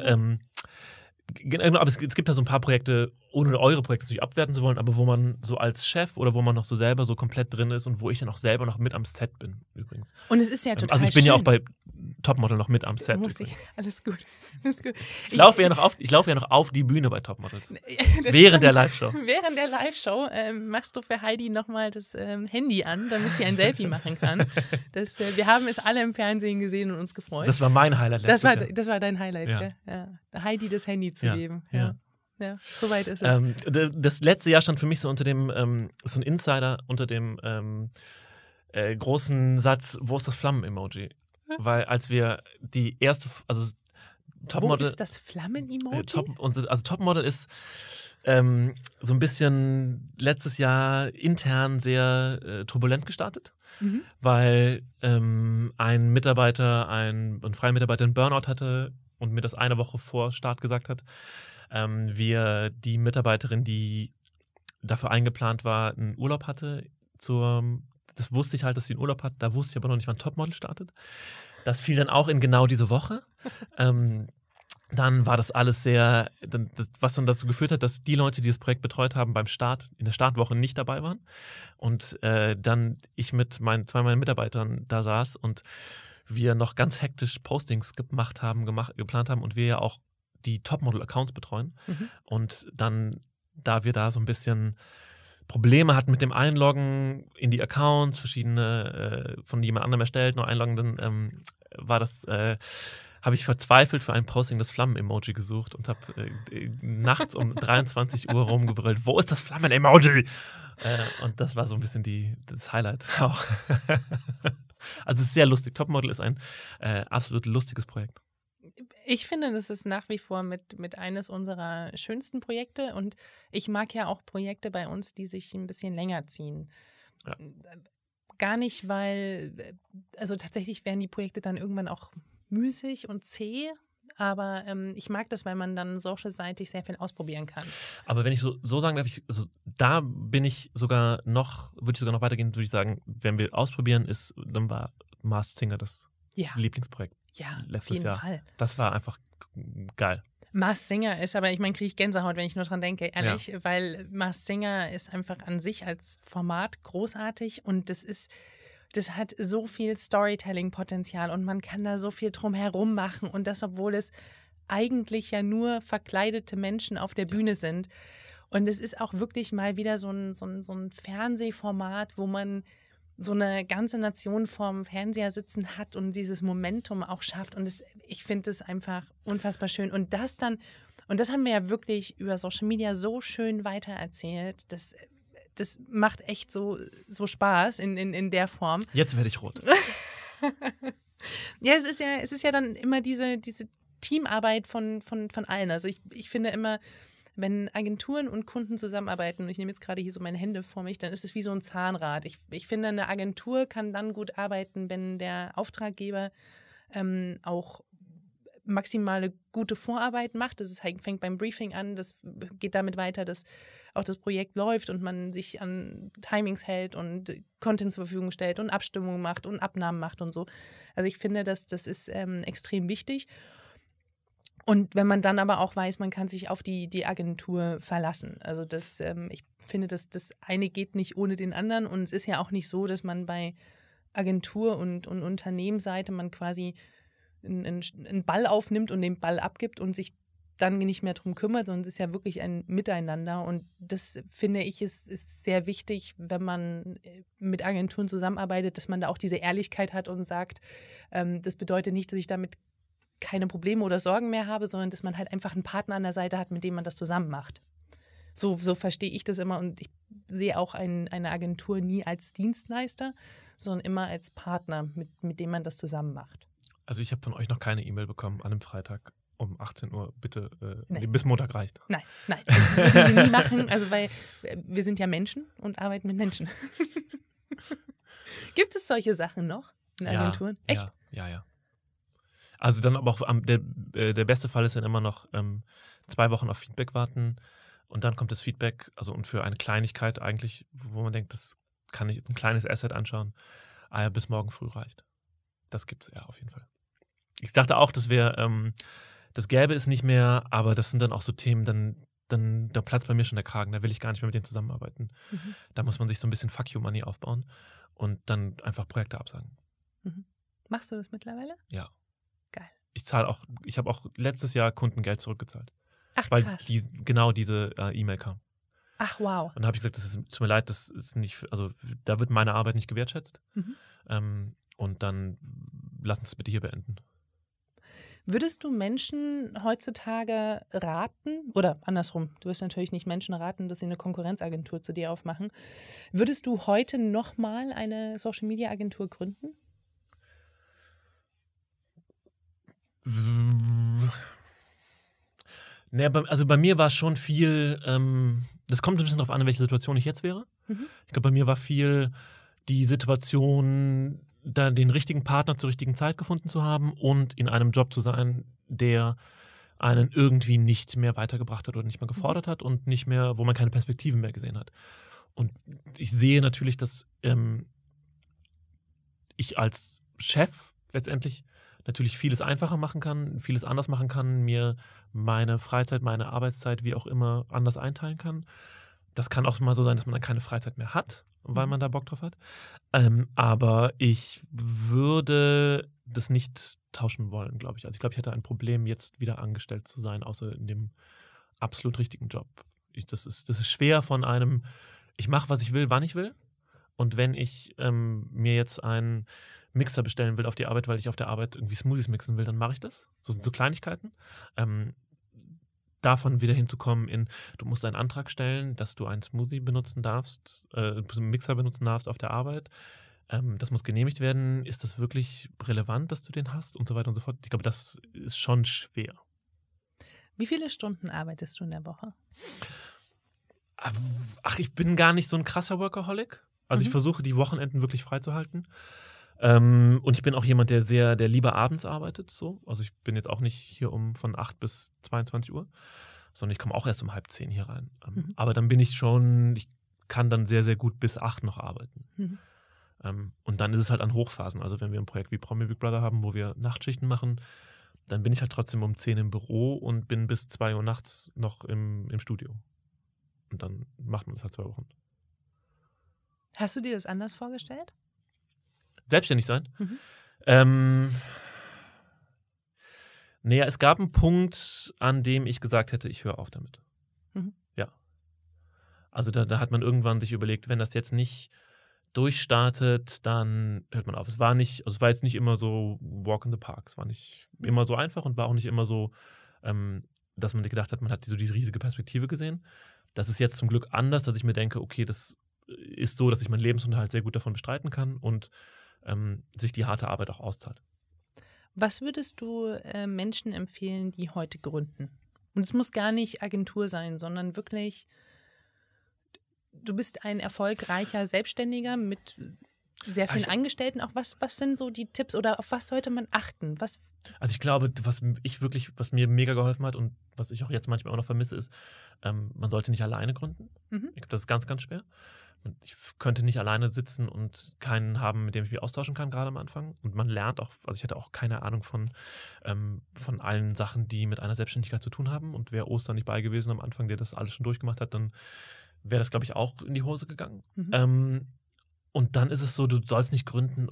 aber es gibt da so ein paar Projekte, ohne eure Projekte natürlich abwerten zu wollen, aber wo man so als Chef oder wo man noch so selber so komplett drin ist und wo ich dann auch selber noch mit am Set bin, übrigens. Und es ist ja total Also ich bin schön. ja auch bei Topmodel noch mit am Set. Alles gut. Ich laufe ja noch auf die Bühne bei Topmodels. Während der Live-Show. Während der Live-Show machst du für Heidi nochmal das Handy an, damit sie ein Selfie machen kann. Wir haben es alle im Fernsehen gesehen und uns gefreut. Das war mein Highlight letztes Jahr. Das war dein Highlight, ja. Gell? Ja. Heidi das Handy zu geben. Ja. Ja, soweit ist es. Das letzte Jahr stand für mich so unter dem, so ein Insider unter dem großen Satz, wo ist das Flammen-Emoji? Weil als wir die erste, also Topmodel. Wo ist das Flammen-Emoji? Topmodel ist so ein bisschen letztes Jahr intern sehr turbulent gestartet, weil ein freier Mitarbeiter einen Burnout hatte und mir das eine Woche vor Start gesagt hat. Wir die Mitarbeiterin, die dafür eingeplant war, einen Urlaub hatte, das wusste ich halt, dass sie einen Urlaub hat, da wusste ich aber noch nicht, wann Topmodel startet. Das fiel dann auch in genau diese Woche. Dann war das alles was dann dazu geführt hat, dass die Leute, die das Projekt betreut haben, in der Startwoche nicht dabei waren. Und dann ich mit zwei meinen Mitarbeitern da saß und wir noch ganz hektisch Postings geplant haben und wir ja auch die Topmodel-Accounts betreuen. Und dann, da wir da so ein bisschen Probleme hatten mit dem Einloggen in die Accounts, verschiedene von jemand anderem erstellt, nur einloggen, dann habe ich verzweifelt für ein Posting das Flammen-Emoji gesucht und habe nachts um 23 Uhr rumgebrüllt, wo ist das Flammen-Emoji? Und das war so ein bisschen das Highlight auch. Also es ist sehr lustig. Topmodel ist ein absolut lustiges Projekt. Ich finde, das ist nach wie vor mit eines unserer schönsten Projekte und ich mag ja auch Projekte bei uns, die sich ein bisschen länger ziehen. Ja. Gar nicht, also tatsächlich werden die Projekte dann irgendwann auch müßig und zäh, aber ich mag das, weil man dann social-seitig sehr viel ausprobieren kann. Aber wenn ich so sagen darf, da bin ich würde ich sogar noch weitergehen, würde ich sagen, wenn wir ausprobieren, dann war Masked Singer das Lieblingsprojekt. Ja, letztes auf jeden Jahr. Fall. Das war einfach geil. Masked Singer ist, aber ich meine, kriege ich Gänsehaut, wenn ich nur dran denke, ehrlich, weil Masked Singer ist einfach an sich als Format großartig und das hat so viel Storytelling-Potenzial und man kann da so viel drumherum machen und das, obwohl es eigentlich ja nur verkleidete Menschen auf der Bühne sind. Und es ist auch wirklich mal wieder so ein Fernsehformat, wo man so eine ganze Nation vorm Fernseher sitzen hat und dieses Momentum auch schafft. Und ich finde das einfach unfassbar schön. Und das haben wir ja wirklich über Social Media so schön weitererzählt. Das macht echt so Spaß in der Form. Jetzt werde ich rot. Ja, es ist ja dann immer diese Teamarbeit von allen. Also ich finde immer, wenn Agenturen und Kunden zusammenarbeiten, und ich nehme jetzt gerade hier so meine Hände vor mich, dann ist es wie so ein Zahnrad. Ich finde, eine Agentur kann dann gut arbeiten, wenn der Auftraggeber auch maximale gute Vorarbeit macht. Fängt beim Briefing an, das geht damit weiter, dass auch das Projekt läuft und man sich an Timings hält und Content zur Verfügung stellt und Abstimmungen macht und Abnahmen macht und so. Also ich finde, das ist extrem wichtig. Und wenn man dann aber auch weiß, man kann sich auf die Agentur verlassen. Also ich finde, das eine geht nicht ohne den anderen. Und es ist ja auch nicht so, dass man bei Agentur und Unternehmensseite man quasi einen Ball aufnimmt und den Ball abgibt und sich dann nicht mehr drum kümmert, sondern es ist ja wirklich ein Miteinander. Und das, finde ich, ist sehr wichtig, wenn man mit Agenturen zusammenarbeitet, dass man da auch diese Ehrlichkeit hat und sagt, das bedeutet nicht, dass ich damit keine Probleme oder Sorgen mehr habe, sondern dass man halt einfach einen Partner an der Seite hat, mit dem man das zusammen macht. So verstehe ich das immer und ich sehe auch eine Agentur nie als Dienstleister, sondern immer als Partner, mit dem man das zusammen macht. Also ich habe von euch noch keine E-Mail bekommen an einem Freitag um 18 Uhr bitte, Nein. bis Montag reicht. Nein, das würden wir nie machen, also weil wir sind ja Menschen und arbeiten mit Menschen. Gibt es solche Sachen noch in Agenturen? Echt? Ja. Also dann aber auch der beste Fall ist dann immer noch 2 Wochen auf Feedback warten und dann kommt das Feedback, also und für eine Kleinigkeit eigentlich, wo man denkt, das kann ich jetzt ein kleines Asset anschauen, bis morgen früh reicht. Das gibt's auf jeden Fall. Ich dachte auch, das gäbe es nicht mehr, aber das sind dann auch so Themen, da platzt bei mir schon der Kragen, da will ich gar nicht mehr mit denen zusammenarbeiten. Mhm. Da muss man sich so ein bisschen Fuck You Money aufbauen und dann einfach Projekte absagen. Mhm. Machst du das mittlerweile? Ja. Geil. Ich habe auch letztes Jahr Kundengeld zurückgezahlt. Ach, weil krass. Genau diese E-Mail kam. Ach, wow. Und dann habe ich gesagt, tut mir leid, das ist nicht, also da wird meine Arbeit nicht gewertschätzt. Mhm. Und dann lass uns das bitte hier beenden. Würdest du Menschen heutzutage raten, oder andersrum, du wirst natürlich nicht Menschen raten, dass sie eine Konkurrenzagentur zu dir aufmachen. Würdest du heute nochmal eine Social-Media-Agentur gründen? Naja, also bei mir war schon viel, das kommt ein bisschen darauf an, in welcher Situation ich jetzt wäre. Mhm. Ich glaube, bei mir war viel die Situation, da den richtigen Partner zur richtigen Zeit gefunden zu haben und in einem Job zu sein, der einen irgendwie nicht mehr weitergebracht hat oder nicht mehr gefordert hat und nicht mehr, wo man keine Perspektiven mehr gesehen hat. Und ich sehe natürlich, dass ich als Chef letztendlich natürlich vieles einfacher machen kann, vieles anders machen kann, mir meine Freizeit, meine Arbeitszeit, wie auch immer, anders einteilen kann. Das kann auch mal so sein, dass man dann keine Freizeit mehr hat, weil man da Bock drauf hat. Aber ich würde das nicht tauschen wollen, glaube ich. Also ich glaube, ich hätte ein Problem, jetzt wieder angestellt zu sein, außer in dem absolut richtigen Job. Das ist schwer von einem, ich mache, was ich will, wann ich will. Und wenn ich mir jetzt einen Mixer bestellen will auf die Arbeit, weil ich auf der Arbeit irgendwie Smoothies mixen will, dann mache ich das. So Kleinigkeiten. Davon wieder hinzukommen du musst einen Antrag stellen, dass du einen Smoothie benutzen darfst, einen Mixer benutzen darfst auf der Arbeit. Das muss genehmigt werden. Ist das wirklich relevant, dass du den hast? Und so weiter und so fort. Ich glaube, das ist schon schwer. Wie viele Stunden arbeitest du in der Woche? Ach, ich bin gar nicht so ein krasser Workaholic. Also ich versuche, die Wochenenden wirklich freizuhalten. Und ich bin auch jemand, der lieber abends arbeitet. So. Also ich bin jetzt auch nicht hier von 8 bis 22 Uhr, sondern ich komme auch erst um 9:30 hier rein. Aber dann ich kann dann sehr, sehr gut bis 8 noch arbeiten. Und dann ist es halt an Hochphasen. Also wenn wir ein Projekt wie Promi Big Brother haben, wo wir Nachtschichten machen, dann bin ich halt trotzdem um 10 im Büro und bin bis 2 Uhr nachts noch im Studio. Und dann macht man das halt 2 Wochen. Hast du dir das anders vorgestellt? Selbstständig sein? Naja, es gab einen Punkt, an dem ich gesagt hätte, ich höre auf damit. Ja. Also da hat man irgendwann sich überlegt, wenn das jetzt nicht durchstartet, dann hört man auf. Es war jetzt nicht immer so Walk in the Park. Es war nicht immer so einfach und war auch nicht immer so, dass man sich gedacht hat, man hat diese riesige Perspektive gesehen. Das ist jetzt zum Glück anders, dass ich mir denke, okay, das ist so, dass ich meinen Lebensunterhalt sehr gut davon bestreiten kann und sich die harte Arbeit auch auszahlt. Was würdest du Menschen empfehlen, die heute gründen? Und es muss gar nicht Agentur sein, sondern wirklich, du bist ein erfolgreicher Selbstständiger mit sehr vielen Angestellten. Auch was sind so die Tipps oder auf was sollte man achten? Also ich glaube, was mir mega geholfen hat und was ich auch jetzt manchmal auch noch vermisse, ist, man sollte nicht alleine gründen. Ich glaube, das ist ganz, ganz schwer. Ich könnte nicht alleine sitzen und keinen haben, mit dem ich mich austauschen kann, gerade am Anfang. Und man lernt auch, also ich hatte auch keine Ahnung von allen Sachen, die mit einer Selbstständigkeit zu tun haben. Und wäre Ostern nicht bei gewesen am Anfang, der das alles schon durchgemacht hat, dann wäre das, glaube ich, auch in die Hose gegangen. Und dann ist es so, du sollst nicht gründen,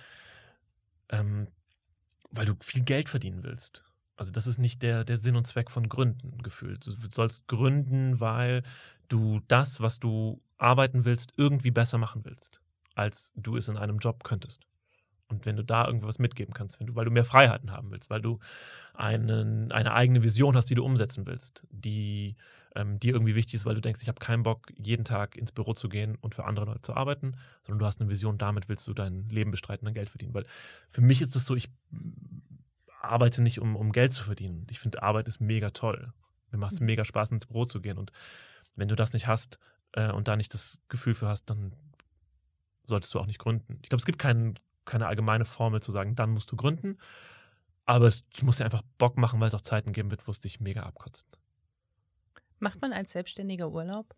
weil du viel Geld verdienen willst. Also das ist nicht der Sinn und Zweck von Gründen gefühlt. Du sollst gründen, weil du das, was du arbeiten willst, irgendwie besser machen willst, als du es in einem Job könntest. Und wenn du da irgendwas mitgeben kannst, weil du mehr Freiheiten haben willst, weil du eine eigene Vision hast, die du umsetzen willst, die dir irgendwie wichtig ist, weil du denkst, ich habe keinen Bock, jeden Tag ins Büro zu gehen und für andere Leute zu arbeiten, sondern du hast eine Vision, damit willst du dein Leben bestreiten, dein Geld verdienen. Weil für mich ist es so, ich arbeite nicht, um Geld zu verdienen. Ich finde, Arbeit ist mega toll. Mir macht es mega Spaß, ins Büro zu gehen. Und wenn du das nicht hast und da nicht das Gefühl für hast, dann solltest du auch nicht gründen. Ich glaube, es gibt keine allgemeine Formel zu sagen, dann musst du gründen. Aber es muss dir einfach Bock machen, weil es auch Zeiten geben wird, wo es dich mega abkotzt. Macht man als Selbstständiger Urlaub?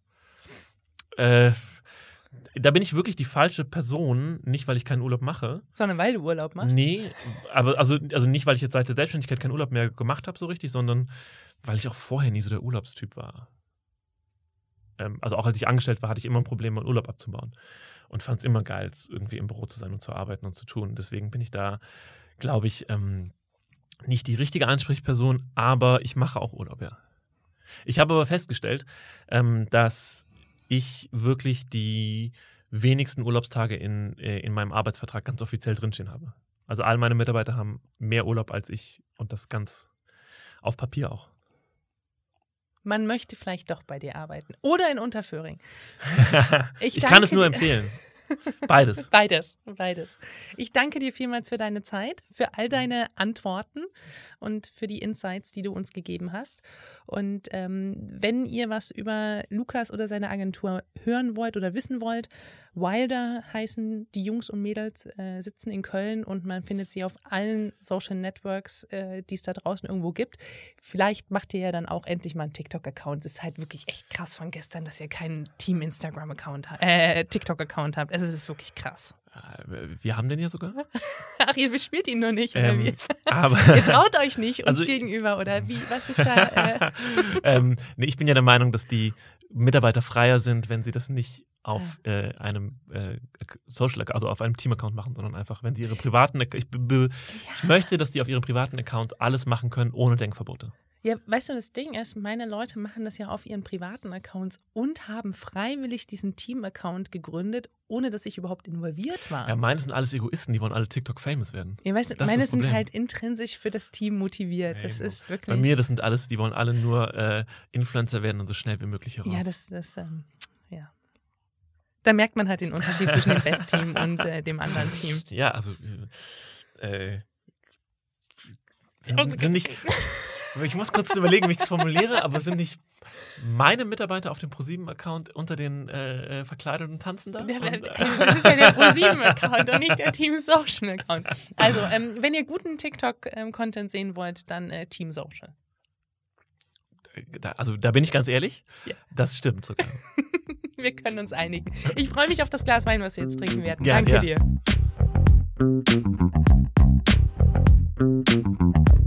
Da bin ich wirklich die falsche Person, nicht weil ich keinen Urlaub mache. Sondern weil du Urlaub machst? Nee, aber also nicht, weil ich jetzt seit der Selbstständigkeit keinen Urlaub mehr gemacht habe so richtig, sondern weil ich auch vorher nie so der Urlaubstyp war. Also auch als ich angestellt war, hatte ich immer ein Problem, meinen Urlaub abzubauen. Und fand es immer geil, irgendwie im Büro zu sein und zu arbeiten und zu tun. Deswegen bin ich da, glaube ich, nicht die richtige Ansprechperson, aber ich mache auch Urlaub, ja. Ich habe aber festgestellt, dass ich wirklich die wenigsten Urlaubstage in meinem Arbeitsvertrag ganz offiziell drinstehen habe. Also all meine Mitarbeiter haben mehr Urlaub als ich und das ganz auf Papier auch. Man möchte vielleicht doch bei dir arbeiten. Oder in Unterföhring. Ich kann es nur empfehlen. Beides. Beides. Ich danke dir vielmals für deine Zeit, für all deine Antworten und für die Insights, die du uns gegeben hast. Und wenn ihr was über Lukas oder seine Agentur hören wollt oder wissen wollt, Wilder heißen die Jungs und Mädels, sitzen in Köln und man findet sie auf allen Social Networks, die es da draußen irgendwo gibt. Vielleicht macht ihr ja dann auch endlich mal einen TikTok-Account. Das ist halt wirklich echt krass von gestern, dass ihr keinen Team-Instagram-Account habt, TikTok-Account habt. Also es ist wirklich krass. Wir haben den ja sogar. Ach, ihr bespielt ihn nur nicht, oder wie? Aber ihr traut euch nicht uns gegenüber, oder wie? Was ist da? Nee, ich bin ja der Meinung, dass die Mitarbeiter freier sind, wenn sie das nicht auf einem Social, also auf einem Team-Account machen, sondern einfach, wenn sie ihre privaten, ich möchte, dass die auf ihren privaten Accounts alles machen können, ohne Denkverbote. Ja, weißt du, das Ding ist, meine Leute machen das ja auf ihren privaten Accounts und haben freiwillig diesen Team-Account gegründet, ohne dass ich überhaupt involviert war. Ja, meine sind alles Egoisten, die wollen alle TikTok-famous werden. Ja, weißt du, meine sind halt intrinsisch für das Team motiviert. Das ist wirklich. Bei mir, das sind alles, die wollen alle nur Influencer werden und so schnell wie möglich heraus. Ja, ja. Da merkt man halt den Unterschied zwischen dem Best-Team und dem anderen Team. Ja, also sind nicht. Ich muss kurz überlegen, wie ich das formuliere, aber sind nicht meine Mitarbeiter auf dem ProSieben-Account unter den verkleideten Tanzen da? Das ist ja der ProSieben-Account und nicht der Team Social-Account. Also, wenn ihr guten TikTok-Content sehen wollt, dann Team Social. Also, da bin ich ganz ehrlich, ja. Das stimmt sogar. Wir können uns einigen. Ich freue mich auf das Glas Wein, was wir jetzt trinken werden. Ja, Danke dir.